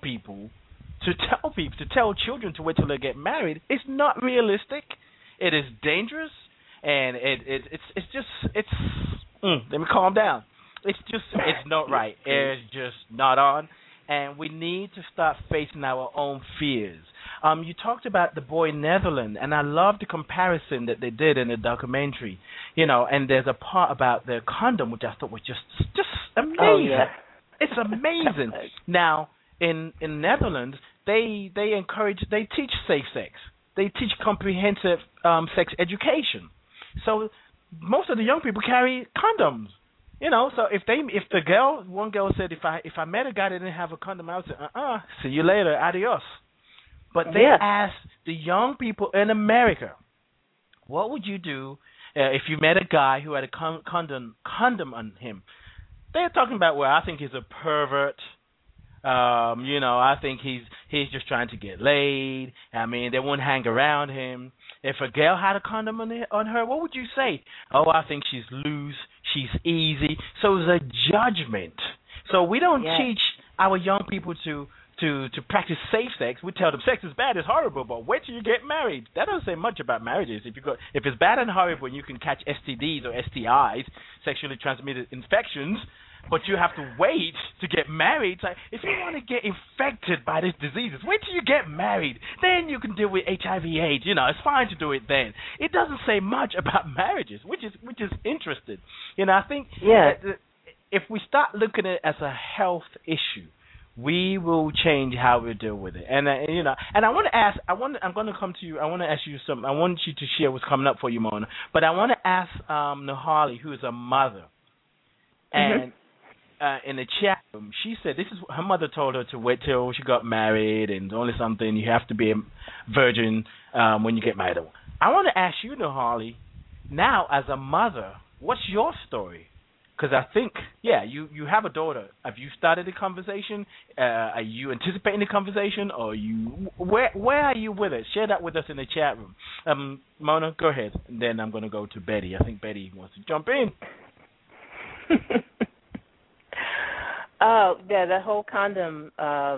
children to wait till they get married, it's not realistic. It is dangerous, and let me calm down. It's not right. It's just not on, and we need to start facing our own fears. You talked about the boy in Netherlands, and I love the comparison that they did in the documentary. And there's a part about the condom, which I thought was just amazing. Oh, yeah. It's amazing. Now, in Netherlands, they teach safe sex. They teach comprehensive sex education. So most of the young people carry condoms. So one girl said, if I met a guy that didn't have a condom, I would say, see you later, adios. But they asked the young people in America, what would you do if you met a guy who had a condom on him? They're talking about, I think he's a pervert. I think he's just trying to get laid. I mean, they won't hang around him. If a girl had a condom on her, what would you say? Oh, I think she's loose. She's easy. So it's a judgment. So we don't teach our young people to practice safe sex. We tell them sex is bad, it's horrible, but wait till you get married. That doesn't say much about marriages. If it's bad and horrible and you can catch STDs or STIs, sexually transmitted infections, but you have to wait to get married. So if you want to get infected by these diseases, wait till you get married. Then you can deal with HIV/AIDS. It's fine to do it then. It doesn't say much about marriages, which is interesting. I think that if we start looking at it as a health issue, we will change how we deal with it. And and I want to ask. I'm going to come to you. I want to ask you something. I want you to share what's coming up for you, Mona. But I want to ask Nahali, who is a mother, and in the chat room, she said her mother told her to wait till she got married, and only something you have to be a virgin when you get married. I want to ask you, Nahali, now as a mother, what's your story? Because I think, you have a daughter. Have you started the conversation? Are you anticipating the conversation, or where are you with it? Share that with us in the chat room. Mona, go ahead, and then I'm going to go to Betty. I think Betty wants to jump in. The whole condom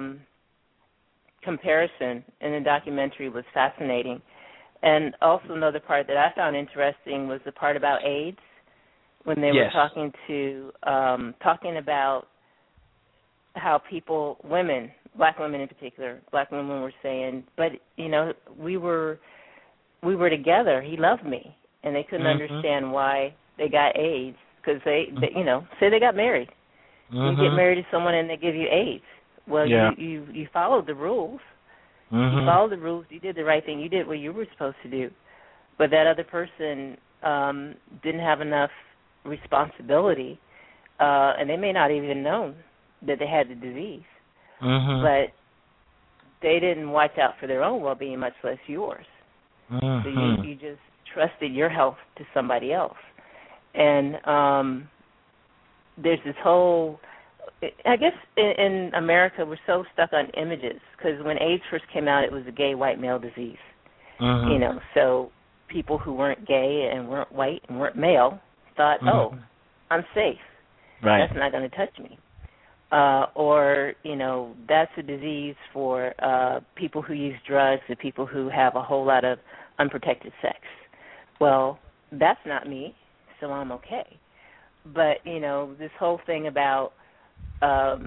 comparison in the documentary was fascinating. And also another part that I found interesting was the part about AIDS, when they were talking about how women, black women in particular, black women were saying, but, we were together. He loved me. And they couldn't understand why they got AIDS, because they say they got married. You get married to someone and they give you AIDS. Well, you followed the rules. You followed the rules. You did the right thing. You did what you were supposed to do. But that other person didn't have enough responsibility, and they may not even known that they had the disease. But they didn't watch out for their own well-being, much less yours. So you just trusted your health to somebody else. And there's this whole, I guess in America we're so stuck on images, because when AIDS first came out, it was a gay white male disease. So people who weren't gay and weren't white and weren't male thought, I'm safe. Right. That's not going to touch me. Or, that's a disease for people who use drugs, the people who have a whole lot of unprotected sex. Well, that's not me, so I'm okay. But, this whole thing about,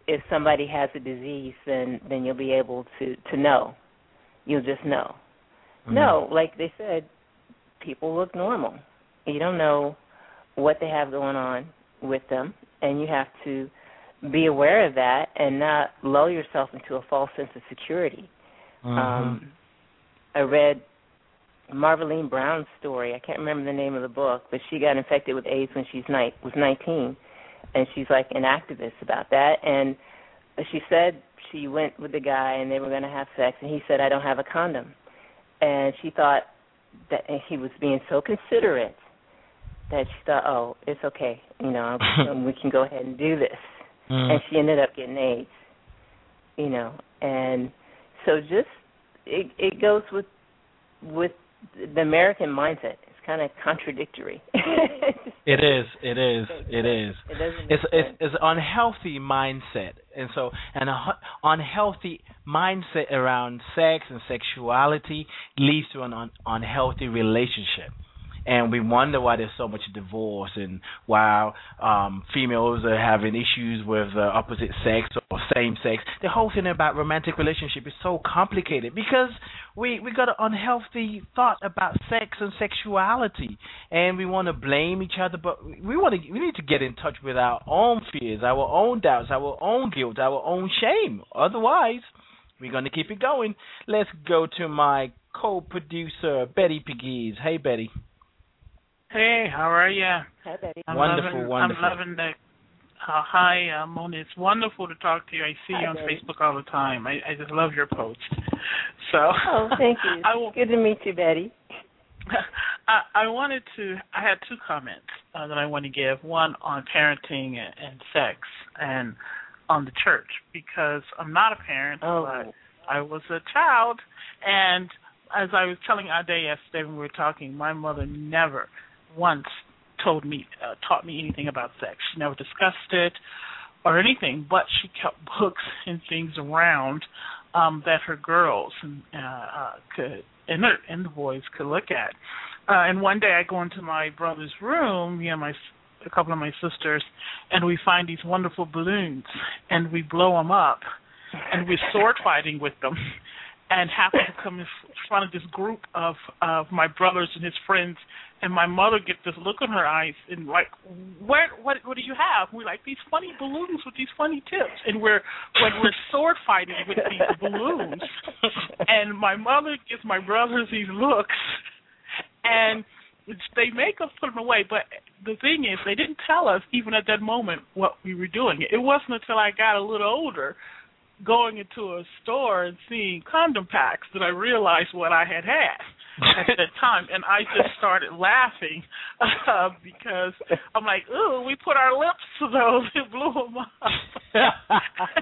if somebody has a disease, then you'll be able to know. You'll just know. Mm-hmm. No, like they said, people look normal. You don't know what they have going on with them, and you have to be aware of that and not lull yourself into a false sense of security. Mm-hmm. I read Marvelene Brown's story. I can't remember the name of the book, but she got infected with AIDS when she was 19, and she's like an activist about that. And she said she went with the guy, and they were going to have sex, and he said, "I don't have a condom." And she thought that he was being so considerate that she thought, "Oh, it's okay, we can go ahead and do this." And she ended up getting AIDS, and so just it goes with the American mindset. It's kind of contradictory. It is. It's an unhealthy mindset, and so an unhealthy mindset around sex and sexuality leads to an unhealthy relationship. And we wonder why there's so much divorce and why females are having issues with opposite sex or same sex. The whole thing about romantic relationship is so complicated because we got an unhealthy thought about sex and sexuality, and we want to blame each other. But we need to get in touch with our own fears, our own doubts, our own guilt, our own shame. Otherwise, we're going to keep it going. Let's go to my co-producer, Betty Pegues. Hey, Betty. Hey, how are you? Hi, Betty. Wonderful. I'm loving the. Hi, Mona. It's wonderful to talk to you. I see you on Betty. Facebook all the time. I just love your posts. So. Oh, thank you. Good to meet you, Betty. I had two comments that I want to give. One on parenting and sex, and on the church, because I'm not a parent, but I was a child, and as I was telling Ade yesterday when we were talking, my mother never once taught me anything about sex. She never discussed it or anything, but she kept books and things around that her girls could and the boys could look at. And one day I go into my brother's room, a couple of my sisters, and we find these wonderful balloons, and we blow them up, and we're sword fighting with them, and happen to come in front of this group of my brothers and his friends, and my mother gets this look in her eyes and like, what do you have? We're like, these funny balloons with these funny tips, and we're sword fighting with these balloons, and my mother gives my brothers these looks, and they make us put them away. But the thing is, they didn't tell us even at that moment what we were doing. It wasn't until I got a little older, going into a store and seeing condom packs, that I realized what I had at that time. And I just started laughing because I'm like, ooh, we put our lips to those and blew them up.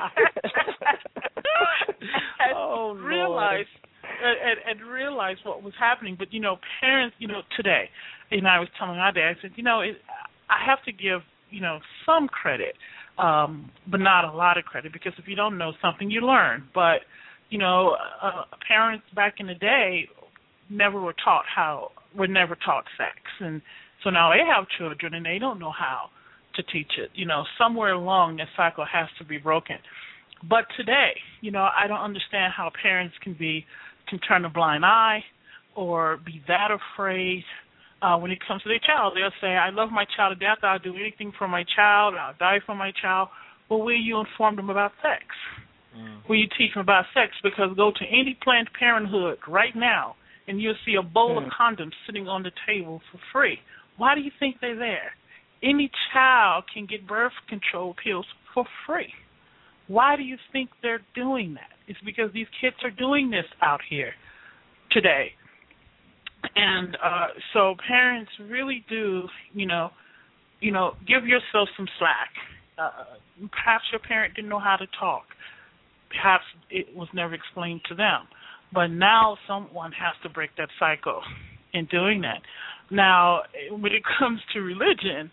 And realized what was happening. But, parents, today, I was telling my dad, I said, I have to give, some credit, but not a lot of credit, because if you don't know something, you learn. But, parents back in the day were never taught sex. And so now they have children and they don't know how to teach it. Somewhere along that cycle has to be broken. But today, I don't understand how parents can turn a blind eye or be that afraid when it comes to their child. They'll say, I love my child to death, I'll do anything for my child, I'll die for my child. Well, will you inform them about sex? Will you teach them about sex? Because go to any Planned Parenthood right now and you'll see a bowl of condoms sitting on the table for free. Why do you think they're there? Any child can get birth control pills for free. Why do you think they're doing that? It's because these kids are doing this out here today. And so parents really do, give yourself some slack. Perhaps your parent didn't know how to talk. Perhaps it was never explained to them. But now someone has to break that cycle in doing that. Now, when it comes to religion,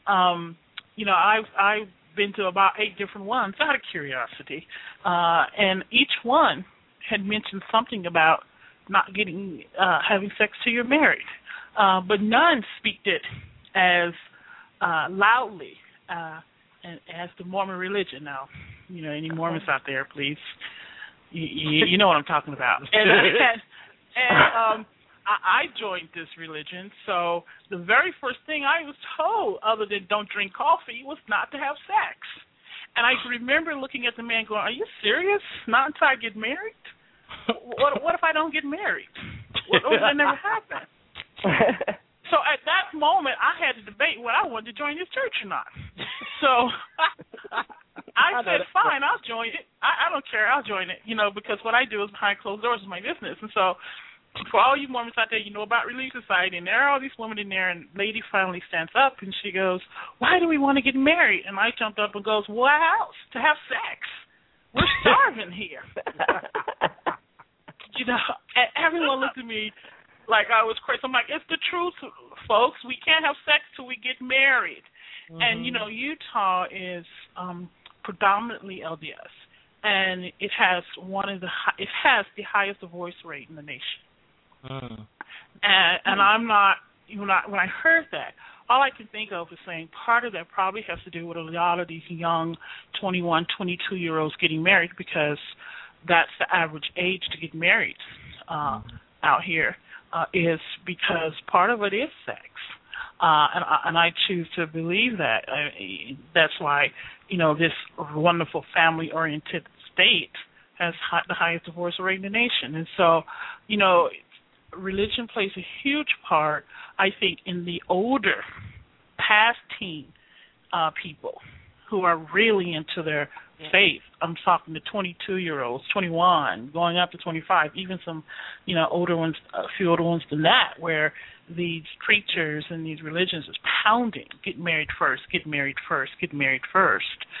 I've been to about 8 different ones out of curiosity, and each one had mentioned something about not having sex till you're married, but none speak it as loudly as the Mormon religion. Now, any Mormons out there, please. You know what I'm talking about. And I joined this religion, so the very first thing I was told, other than don't drink coffee, was not to have sex. And I remember looking at the man going, are you serious? Not until I get married? What if I don't get married? What if that never happen? So at that moment, I had to debate whether I wanted to join this church or not. So I said, fine, I'll join it. I don't care, I'll join it, because what I do is behind closed doors is my business. And so for all you Mormons out there, you know about Relief Society, and there are all these women in there, and lady finally stands up, and she goes, why do we want to get married? And I jumped up and goes, what else? To have sex. We're starving here. And everyone looked at me like I was crazy. I'm like, it's the truth, folks. We can't have sex till we get married. Mm-hmm. And, Utah is predominantly LDS, and it has the highest divorce rate in the nation. Mm. And I'm not, when I heard that, all I can think of is saying part of that probably has to do with a lot of these young 21, 22-year-olds getting married, because that's the average age to get married out here, is because part of it is sex. And I choose to believe that. That's why, this wonderful family-oriented state has the highest divorce rate in the nation. And so, religion plays a huge part, I think, in the older, past teen people who are really into their faith. I'm talking to 22-year-olds, 21, going up to 25, even some, older ones, a few older ones than that, where these preachers and these religions is pounding, get married first, get married first, get married first.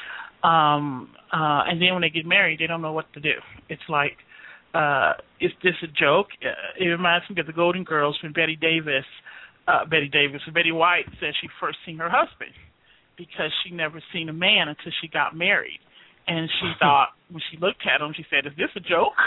And then when they get married, they don't know what to do. It's like, is this a joke? It reminds me of the Golden Girls when Betty White said she first seen her husband because she never seen a man until she got married. And she thought, when she looked at him, she said, is this a joke?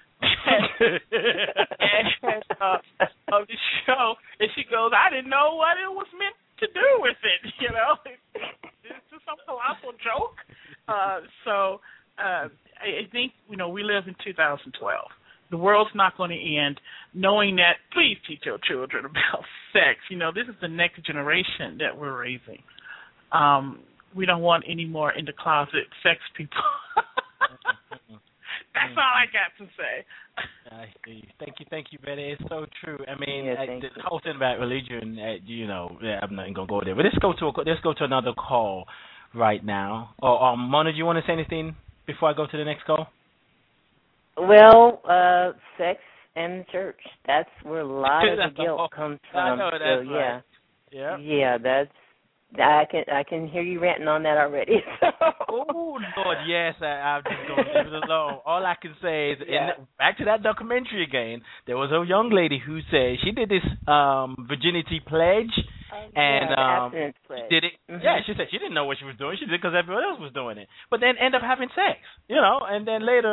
Of the show, and she goes, I didn't know what it was meant to do with it, It's just some colossal joke. So I think, we live in 2012. The world's not going to end knowing that. Please teach your children about sex. This is the next generation that we're raising. We don't want any more in the closet sex people. That's all I got to say. I see. Thank you, Betty. It's so true. I mean, the whole thing about religion, I'm not going to go there. But let's go to another call right now. Mona, do you want to say anything before I go to the next call? Well, sex and church. That's where a lot of the guilt comes from. I know that's right. Yeah, that's. I can hear you ranting on that already. Oh Lord, yes, I'm just going to leave it alone. All I can say is, back to that documentary again. There was a young lady who said she did this virginity pledge, abstinence pledge. Did it? Mm-hmm. Yeah, she said she didn't know what she was doing. She did it because everyone else was doing it, but then end up having sex, and then later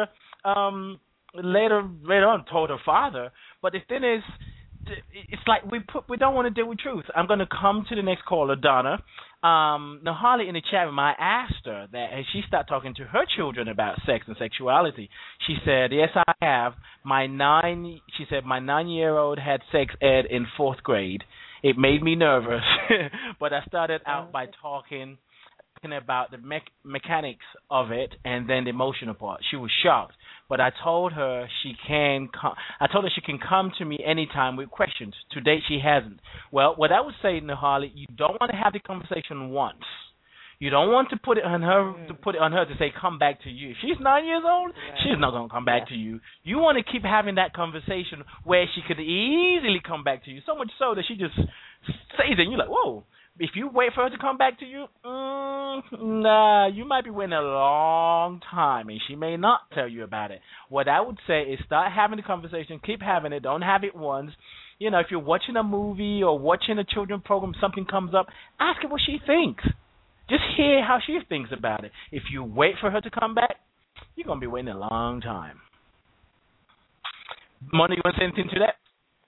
on told her father. But the thing is, it's like we don't want to deal with truth. I'm going to come to the next caller, Donna. Nahali in the chat room, I asked her that as she started talking to her children about sex and sexuality, she said, yes, I have. My 9-year-old had sex ed in 4th grade. It made me nervous, but I started out by talking about the mechanics of it and then the emotional part. She was shocked, but I told her she can come to me anytime with questions. To date, she hasn't. Well, what I would say, Nahali, you don't want to have the conversation once. You don't want to put it on her to say come back to you. If she's 9 years old, she's not going to come back to you. You want to keep having that conversation where she could easily come back to you, so much so that she just says it and you're like, whoa. If you wait for her to come back to you, you might be waiting a long time, and she may not tell you about it. What I would say is start having the conversation, keep having it, don't have it once. If you're watching a movie or watching a children's program, something comes up, ask her what she thinks. Just hear how she thinks about it. If you wait for her to come back, you're going to be waiting a long time. Mona, you want to say anything to that?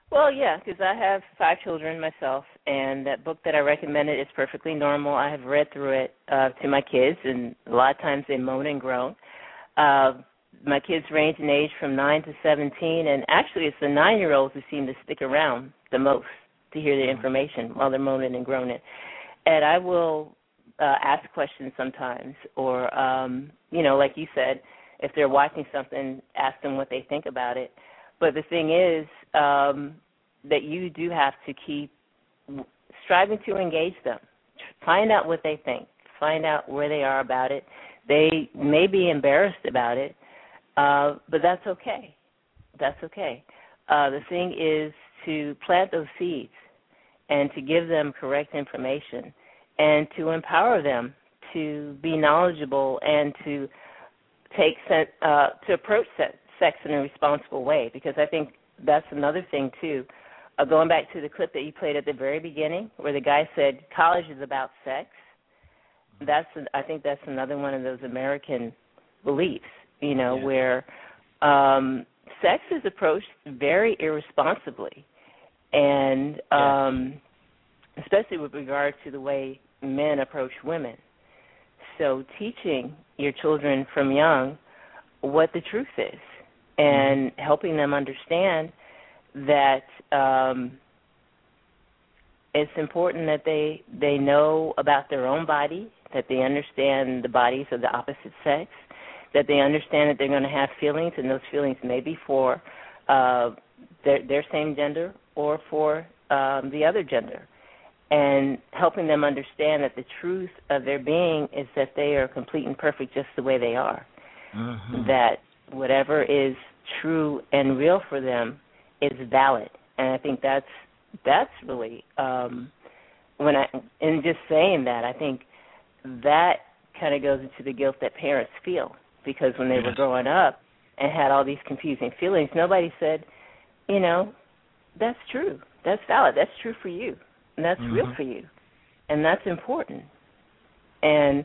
Well, yeah, because I have 5 children myself, and that book that I recommended is perfectly normal. I have read through it to my kids, and a lot of times they moan and groan. My kids range in age from 9 to 17, and actually it's the 9-year-olds who seem to stick around the most to hear the information while they're moaning and groaning. And I will ask questions sometimes, or, like you said, if they're watching something, ask them what they think about it. But the thing is that you do have to keep striving to engage them. Find out what they think. Find out where they are about it. They may be embarrassed about it, but that's okay. That's okay. The thing is to plant those seeds and to give them correct information and to empower them to be knowledgeable and to approach sex in a responsible way, because I think that's another thing too. Going back to the clip that you played at the very beginning, where the guy said college is about sex. I think that's another one of those American beliefs, where sex is approached very irresponsibly, and especially with regard to the way men approach women. So teaching your children from young what the truth is and helping them understand that it's important that they know about their own body, that they understand the bodies of the opposite sex, that they understand that they're going to have feelings, and those feelings may be for their same gender or for the other gender, and helping them understand that the truth of their being is that they are complete and perfect just the way they are, that whatever is true and real for them is valid. And I think that's really, in just saying that, I think that kind of goes into the guilt that parents feel, because when they were growing up and had all these confusing feelings, nobody said, that's true, that's valid, that's true for you, and that's real for you, and that's important. And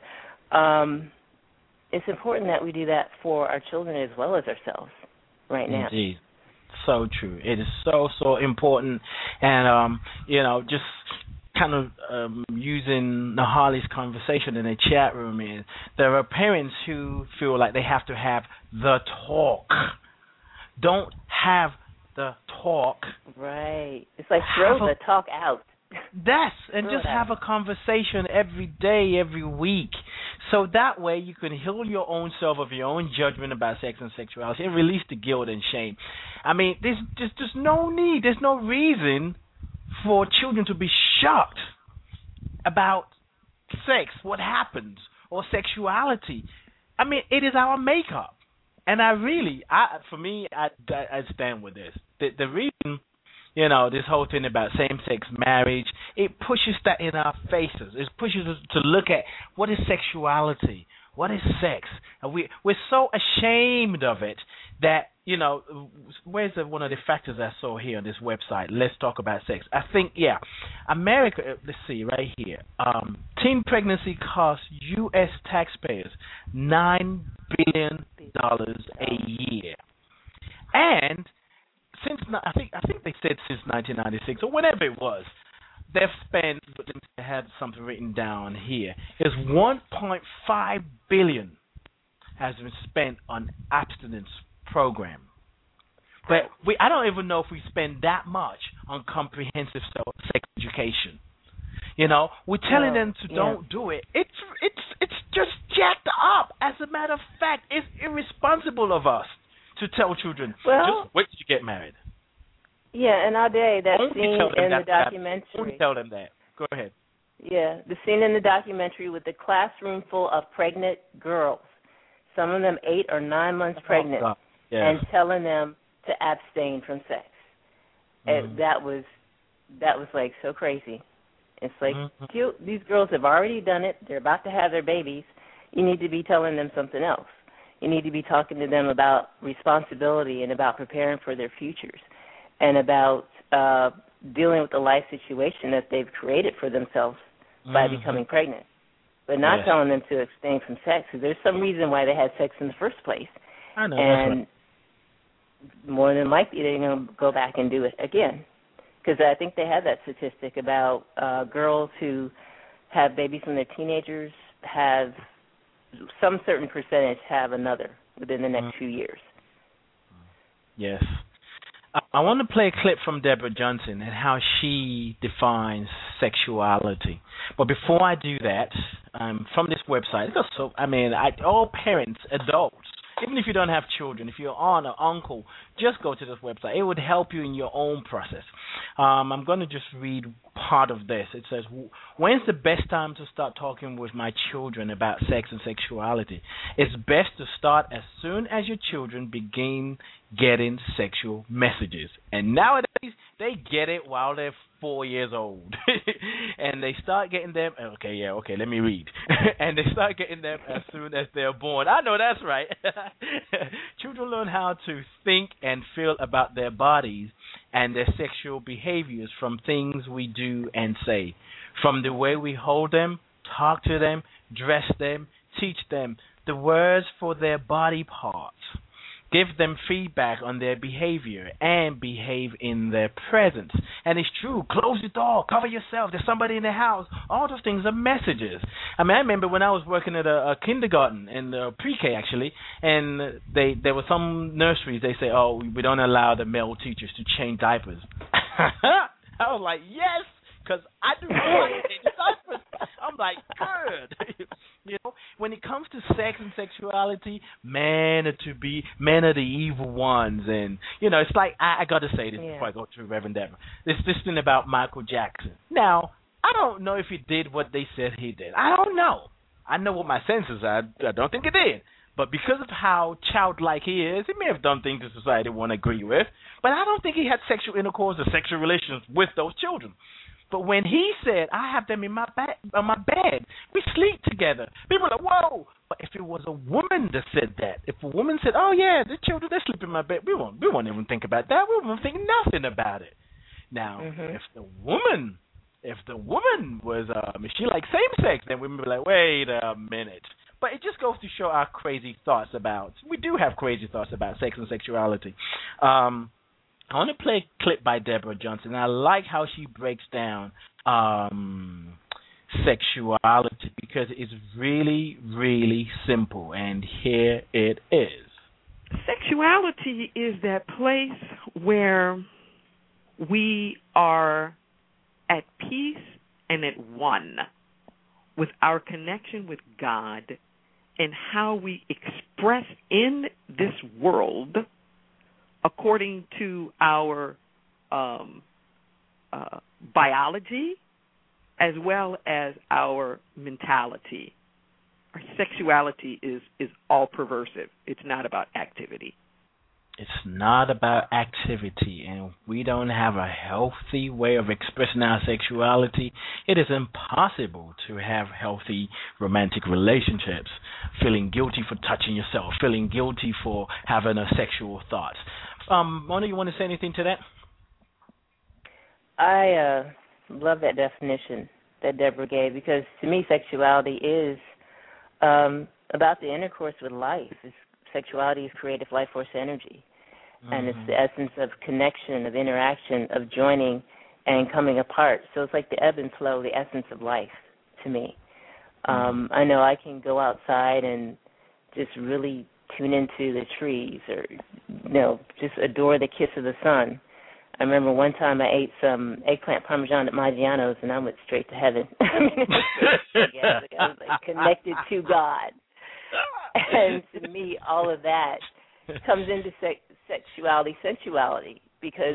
it's important that we do that for our children as well as ourselves right now. Indeed. So true. It is so, so important. And, just kind of using Nahali's conversation in the chat room is there are parents who feel like they have to have the talk. Don't have the talk. Right. It's like throw the talk out. Yes, and just have a conversation every day, every week. So that way you can heal your own self of your own judgment about sex and sexuality and release the guilt and shame. I mean, there's no need, there's no reason for children to be shocked about sex, what happens, or sexuality. I mean, it is our makeup. And I stand with this. The reason, this whole thing about same-sex marriage, it pushes that in our faces. It pushes us to look at what is sexuality, what is sex. And we're so ashamed of it that, where's one of the factors I saw here on this website? Let's talk about sex. I think, America, let's see, right here. Teen pregnancy costs U.S. taxpayers $9 billion a year. And since I think they said since 1996 or whenever it was, they've spent. They had something written down here. Is 1.5 billion has been spent on abstinence program, but I don't even know if we spend that much on comprehensive sex education. We're telling them to don't do it. It's just jacked up. As a matter of fact, it's irresponsible of us to tell children, just wait till you get married. Yeah, and Ade, that scene in the documentary. Don't tell them that. Go ahead. Yeah, the scene in the documentary with the classroom full of pregnant girls, some of them 8 or 9 months pregnant, and telling them to abstain from sex. And that was like so crazy. It's like these girls have already done it. They're about to have their babies. You need to be telling them something else. You need to be talking to them about responsibility and about preparing for their futures and about dealing with the life situation that they've created for themselves by becoming pregnant, but not telling them to abstain from sex. Because there's some reason why they had sex in the first place. I know. And more than likely they're going to go back and do it again. because I think they had that statistic about girls who have babies when they're teenagers have some certain percentage have another within the next few years. Yes. I want to play a clip from Deborah Johnson and how she defines sexuality. But before I do that, from this website, all parents, adults, even if you don't have children, if you're aunt or uncle, just go to this website. It would help you in your own process. I'm going to just read part of this. It says, when's the best time to start talking with my children about sex and sexuality? It's best to start as soon as your children begin getting sexual messages. And nowadays, they get it while they're 4 years old. And they start getting them, let me read. And they start getting them as soon as they're born. I know that's right. Children learn how to think and feel about their bodies and their sexual behaviors from things we do and say, from the way we hold them, talk to them, dress them, teach them the words for their body parts, give them feedback on their behavior, and behave in their presence. And it's true. Close the door. Cover yourself. There's somebody in the house. All those things are messages. I remember when I was working at a kindergarten, in pre-K actually, and there were some nurseries, they say, we don't allow the male teachers to change diapers. I was like, yes, because I do not like change diapers. I'm like, good. When it comes to sex and sexuality, men are the evil ones, and it's like I got to say this before I go to Reverend Deborah. This thing about Michael Jackson. Now, I don't know if he did what they said he did. I don't know. I know what my senses are. I don't think he did. But because of how childlike he is, he may have done things that society won't agree with. But I don't think he had sexual intercourse or sexual relations with those children. But when he said, I have them in my bed, we sleep together, people are like, whoa. But if it was a woman that said that, if a woman said, oh, yeah, the children, they sleep in my bed, we won't even think about that. We won't think nothing about it. Now, if the woman was, if she like same sex, then we'd be like, wait a minute. But it just goes to show our crazy thoughts we do have crazy thoughts about sex and sexuality. I want to play a clip by Deborah Johnson. I like how she breaks down sexuality because it's really, really simple. And here it is. Sexuality is that place where we are at peace and at one with our connection with God and how we express in this world according to our biology as well as our mentality. Our sexuality is all perversive. It's not about activity. It's not about activity, and we don't have a healthy way of expressing our sexuality. It is impossible to have healthy romantic relationships, feeling guilty for touching yourself, feeling guilty for having a sexual thought. Mona, you want to say anything to that? I love that definition that Deborah gave, because to me sexuality is about the intercourse with life. Sexuality is creative life force energy, and it's the essence of connection, of interaction, of joining and coming apart. So it's like the ebb and flow, the essence of life to me. I know I can go outside and just really tune into the trees or, just adore the kiss of the sun. I remember one time I ate some eggplant parmesan at Maggiano's and I went straight to heaven. I mean, I was like connected to God. And to me, all of that comes into sexuality, sensuality, because,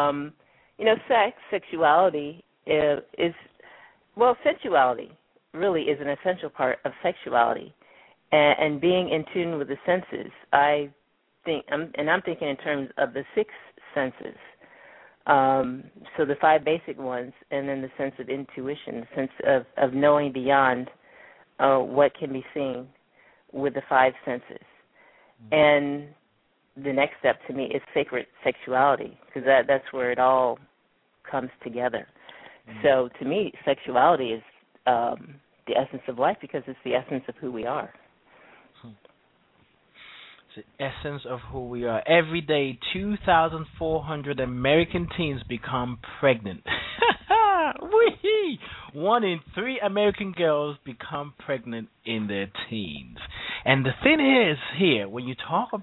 sexuality is sensuality really is an essential part of sexuality. And being in tune with the senses, I think, I'm thinking in terms of the 6 senses. So the 5 basic ones, and then the sense of intuition, the sense of knowing beyond what can be seen with the 5 senses. And the next step to me is sacred sexuality, because that's where it all comes together. So to me, sexuality is the essence of life, because it's the essence of who we are. It's the essence of who we are. Every day, 2,400 American teens become pregnant. Wee! 1 in 3 American girls become pregnant in their teens. And the thing is, here, when you talk of,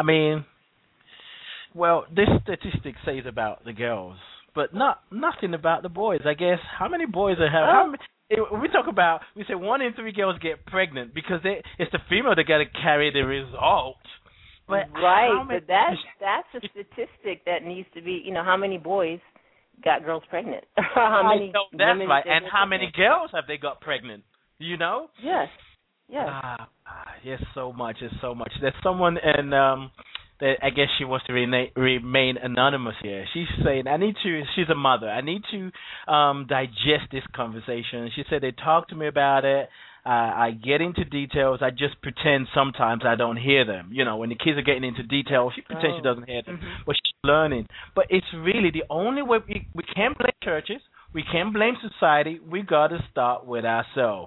this statistic says about the girls, but nothing about the boys. I guess, how many boys are having? We say 1 in 3 girls get pregnant because it's the female that got to carry the result. But but that's a statistic that needs to be. How many boys got girls pregnant? How many? That's right. And how many girls have they got pregnant? You know? Yes. Yes. Yes. So much. It's so much. There's someone that I guess she wants to remain anonymous here. She's saying, she's a mother. I need to digest this conversation. She said they talk to me about it. I get into details. I just pretend sometimes I don't hear them. When the kids are getting into details, she pretends she doesn't hear them. Mm-hmm. But she's learning. But it's really the only way we can't blame churches. We can't blame society. We got to start with ourselves.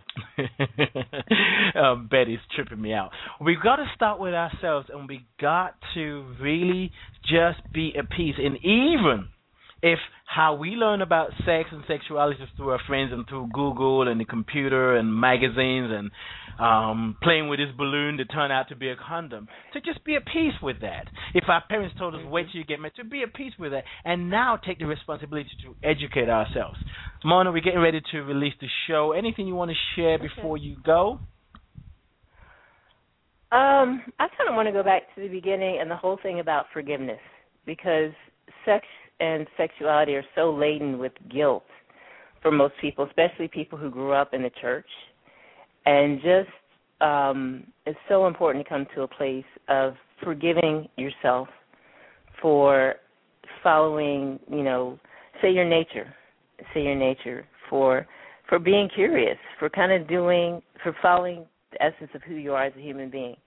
Betty's tripping me out. We got to start with ourselves, and we got to really just be at peace. And even if how we learn about sex and sexuality is through our friends and through Google and the computer and magazines and playing with this balloon that turned out to be a condom, to just be at peace with that. If our parents told us, wait till you get married, to be at peace with that, and now take the responsibility to educate ourselves. Mona, we're getting ready to release the show. Anything you want to share before you go? I kind of want to go back to the beginning and the whole thing about forgiveness, because sex and sexuality are so laden with guilt for most people, especially people who grew up in the church. And just it's so important to come to a place of forgiving yourself for following, say your nature, for being curious, for following the essence of who you are as a human being.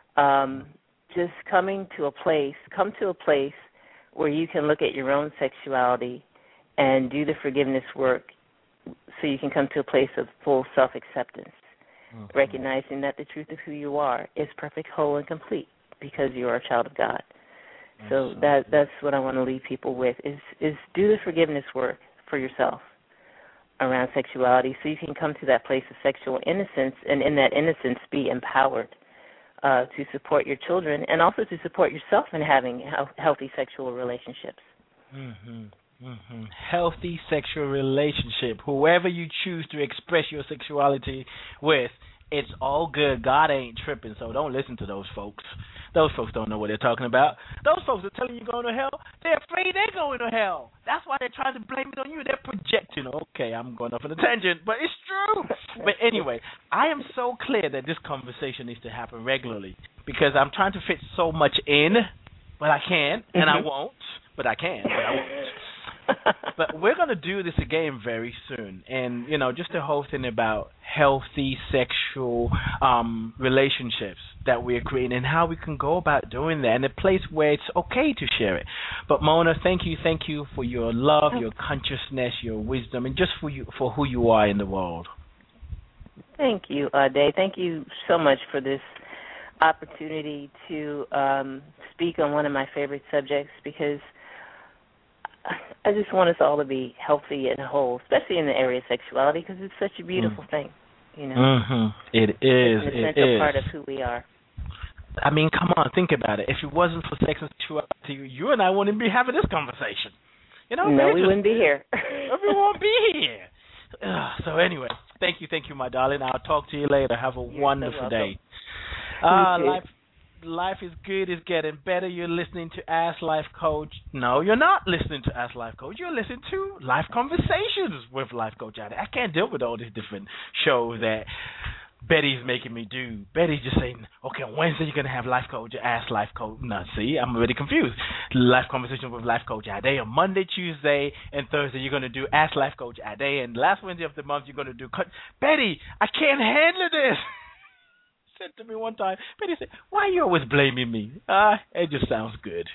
Just come to a place where you can look at your own sexuality and do the forgiveness work so you can come to a place of full self-acceptance, recognizing that the truth of who you are is perfect, whole, and complete because you are a child of God. So that's what I want to leave people with is do the forgiveness work for yourself around sexuality so you can come to that place of sexual innocence, and in that innocence be empowered to support your children and also to support yourself in having healthy sexual relationships. Mm-hmm. Mm-hmm. Healthy sexual relationship. Whoever you choose to express your sexuality with, it's all good. God ain't tripping, so don't listen to those folks. Those folks don't know what they're talking about. Those folks are telling you going to hell. They're afraid they're going to hell. That's why they're trying to blame it on you. They're projecting. Okay, I'm going off on a tangent, but it's true. But anyway, I am so clear that this conversation needs to happen regularly because I'm trying to fit so much in, but I can't, and I won't, but I can, but I won't. But we're going to do this again very soon. And, just the whole thing about healthy sexual relationships that we're creating and how we can go about doing that in a place where it's okay to share it. But, Mona, thank you for your love, your consciousness, your wisdom, and just for who you are in the world. Thank you, Ade. Thank you so much for this opportunity to speak on one of my favorite subjects because I just want us all to be healthy and whole, especially in the area of sexuality, because it's such a beautiful thing, Mm-hmm. It is. It's an essential part of who we are. I mean, come on, think about it. If it wasn't for sex and sexuality, you and I wouldn't be having this conversation. No, we wouldn't be here. We won't be here. So anyway, thank you, my darling. I'll talk to you later. Have a wonderful day. Life is good. It's getting better. You're listening to Ask Life Coach. No, you're not listening to Ask Life Coach. You're listening to Life Conversations with Life Coach Ade. I can't deal with all these different shows that Betty's making me do. Betty's just saying, okay, on Wednesday you're going to have Life Coach, Ask Life Coach. No, see, I'm already confused. Life Conversations with Life Coach Ade. On Monday, Tuesday, and Thursday you're going to do Ask Life Coach Ade. And last Wednesday of the month you're going to do Betty, I can't handle this. Said to me one time, Betty said, why are you always blaming me? It just sounds good,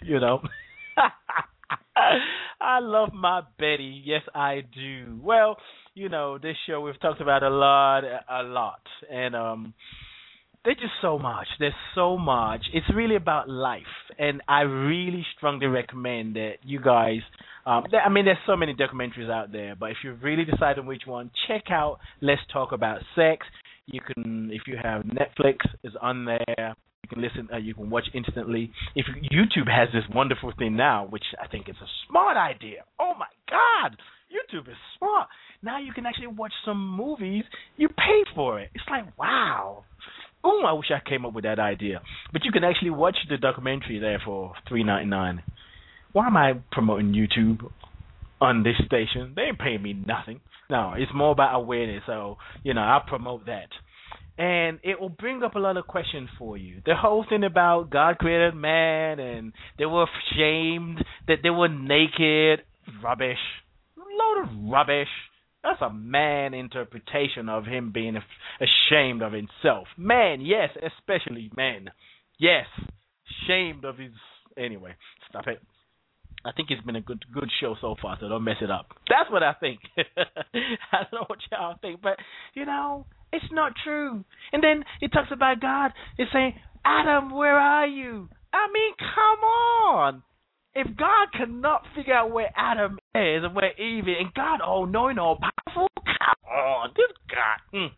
I love my Betty. Yes, I do. Well, this show we've talked about a lot. And There's just so much. There's so much. It's really about life, and I really strongly recommend that you guys. There's so many documentaries out there, but if you really decide on which one, check out Let's Talk About Sex. You can, if you have Netflix, is on there. You can listen. You can watch instantly. If YouTube has this wonderful thing now, which I think is a smart idea. Oh my God, YouTube is smart. Now you can actually watch some movies. You pay for it. It's like, wow. Oh, I wish I came up with that idea. But you can actually watch the documentary there for $3.99. Why am I promoting YouTube on this station? They ain't paying me nothing. No, it's more about awareness. So, I'll promote that. And it will bring up a lot of questions for you. The whole thing about God created man and they were ashamed that they were naked. Rubbish. Load of rubbish. That's a man interpretation of him being ashamed of himself. Man, yes, especially men. Yes, ashamed of his... Anyway, stop it. I think it's been a good show so far, so don't mess it up. That's what I think. I don't know what y'all think, but, it's not true. And then it talks about God. It's saying, Adam, where are you? I mean, come on. If God cannot figure out where Adam is and where Eve is, and God all-knowing, all-powerful, come on, this God.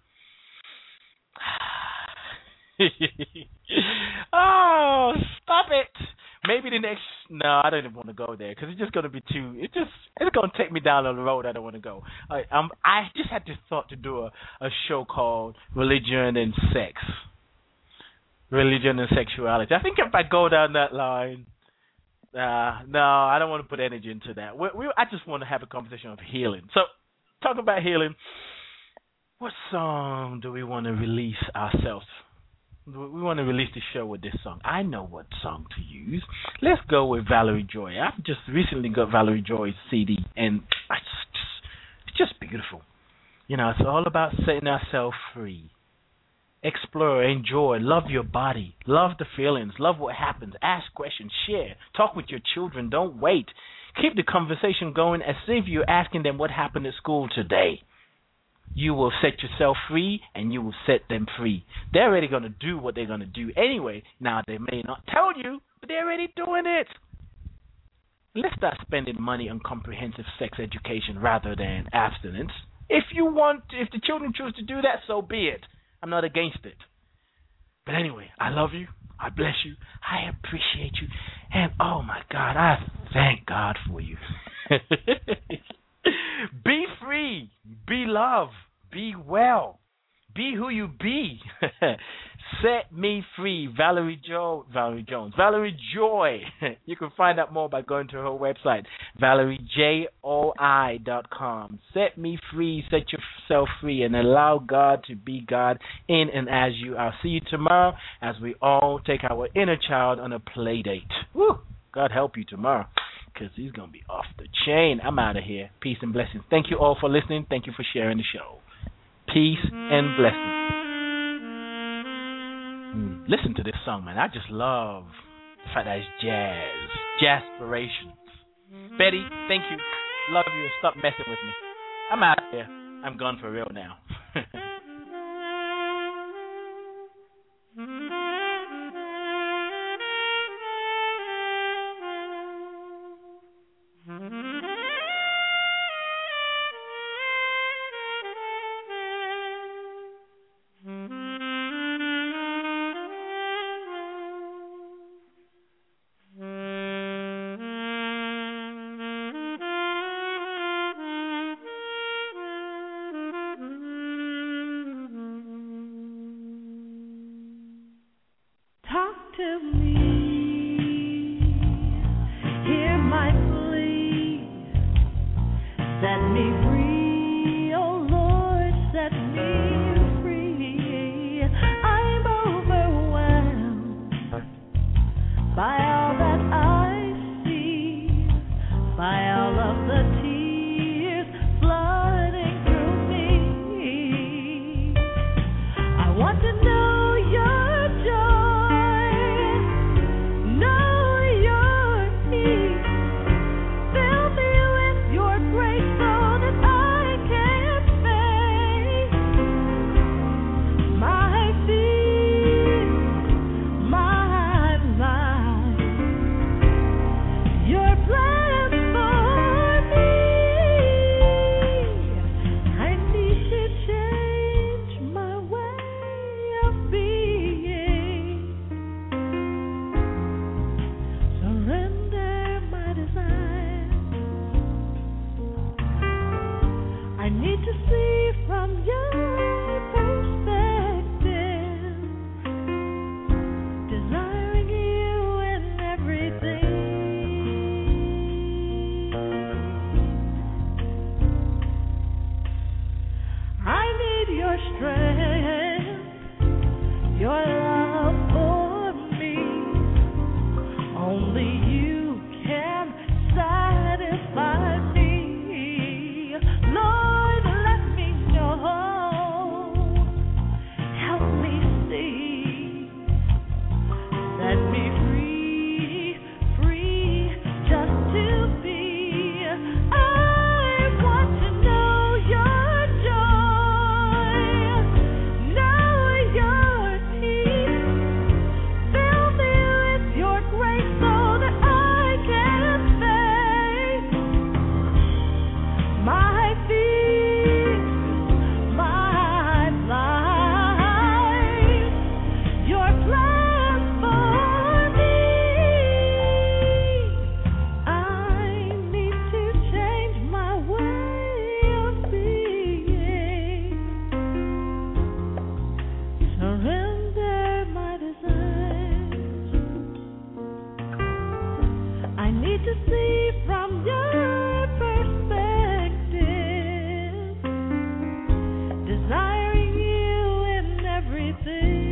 Oh, stop it. Maybe the next... No, I don't even want to go there because it's just going to be too... It's going to take me down on the road I don't want to go. I just had this thought to do a show called Religion and Sex. Religion and Sexuality. I think if I go down that line... no, I don't want to put energy into that. I just want to have a conversation of healing. So, talk about healing. What song do we want to release ourselves? We want to release the show with this song. I know what song to use. Let's go with Valerie Joy. I've just recently got Valerie Joy's CD, and it's just beautiful. It's all about setting ourselves free. Explore, enjoy, love your body, love the feelings, love what happens, ask questions, share, talk with your children, don't wait. Keep the conversation going as if you're asking them what happened at school today. You will set yourself free and you will set them free. They're already going to do what they're going to do anyway. Now, they may not tell you, but they're already doing it. Let's start spending money on comprehensive sex education rather than abstinence. If the children choose to do that, so be it. I'm not against it. But anyway, I love you. I bless you. I appreciate you. And oh my God, I thank God for you. Be free. Be love. Be well. Be who you be. Set me free. Valerie Joy. You can find out more by going to her website, ValerieJoi.com. Set me free. Set yourself free and allow God to be God in and as you are. See you tomorrow as we all take our inner child on a play date. Woo! God help you tomorrow, because he's going to be off the chain. I'm out of here. Peace and blessings. Thank you all for listening. Thank you for sharing the show. Peace and blessings. Listen to this song, man. I just love the fact that it's jazz. Jazz-spiration. Betty, thank you. Love you. Stop messing with me. I'm out of here. I'm gone for real now. to see from your perspective, desiring you in everything.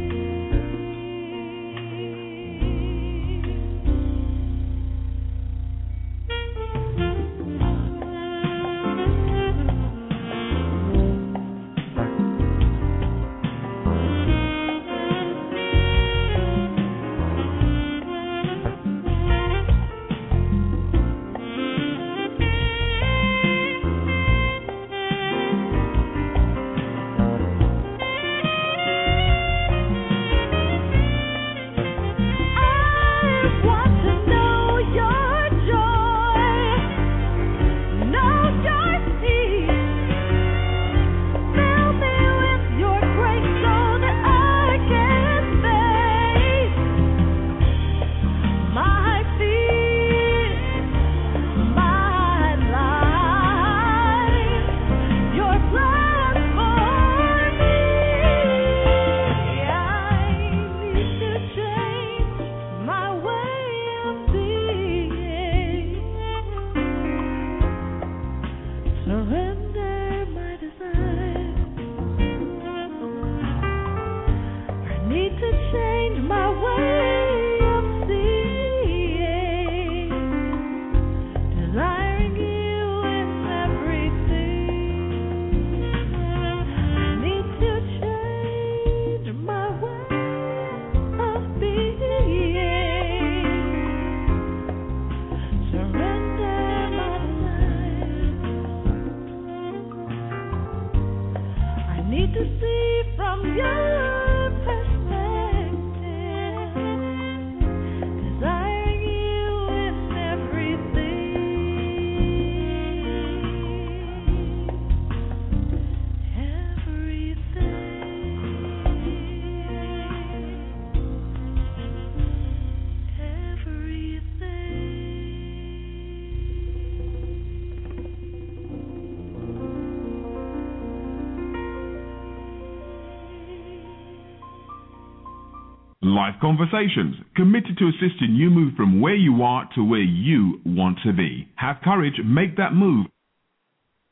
Life Conversations, committed to assisting you move from where you are to where you want to be. Have courage, make that move.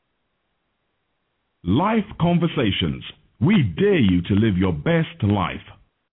Life Conversations. We dare you to live your best life.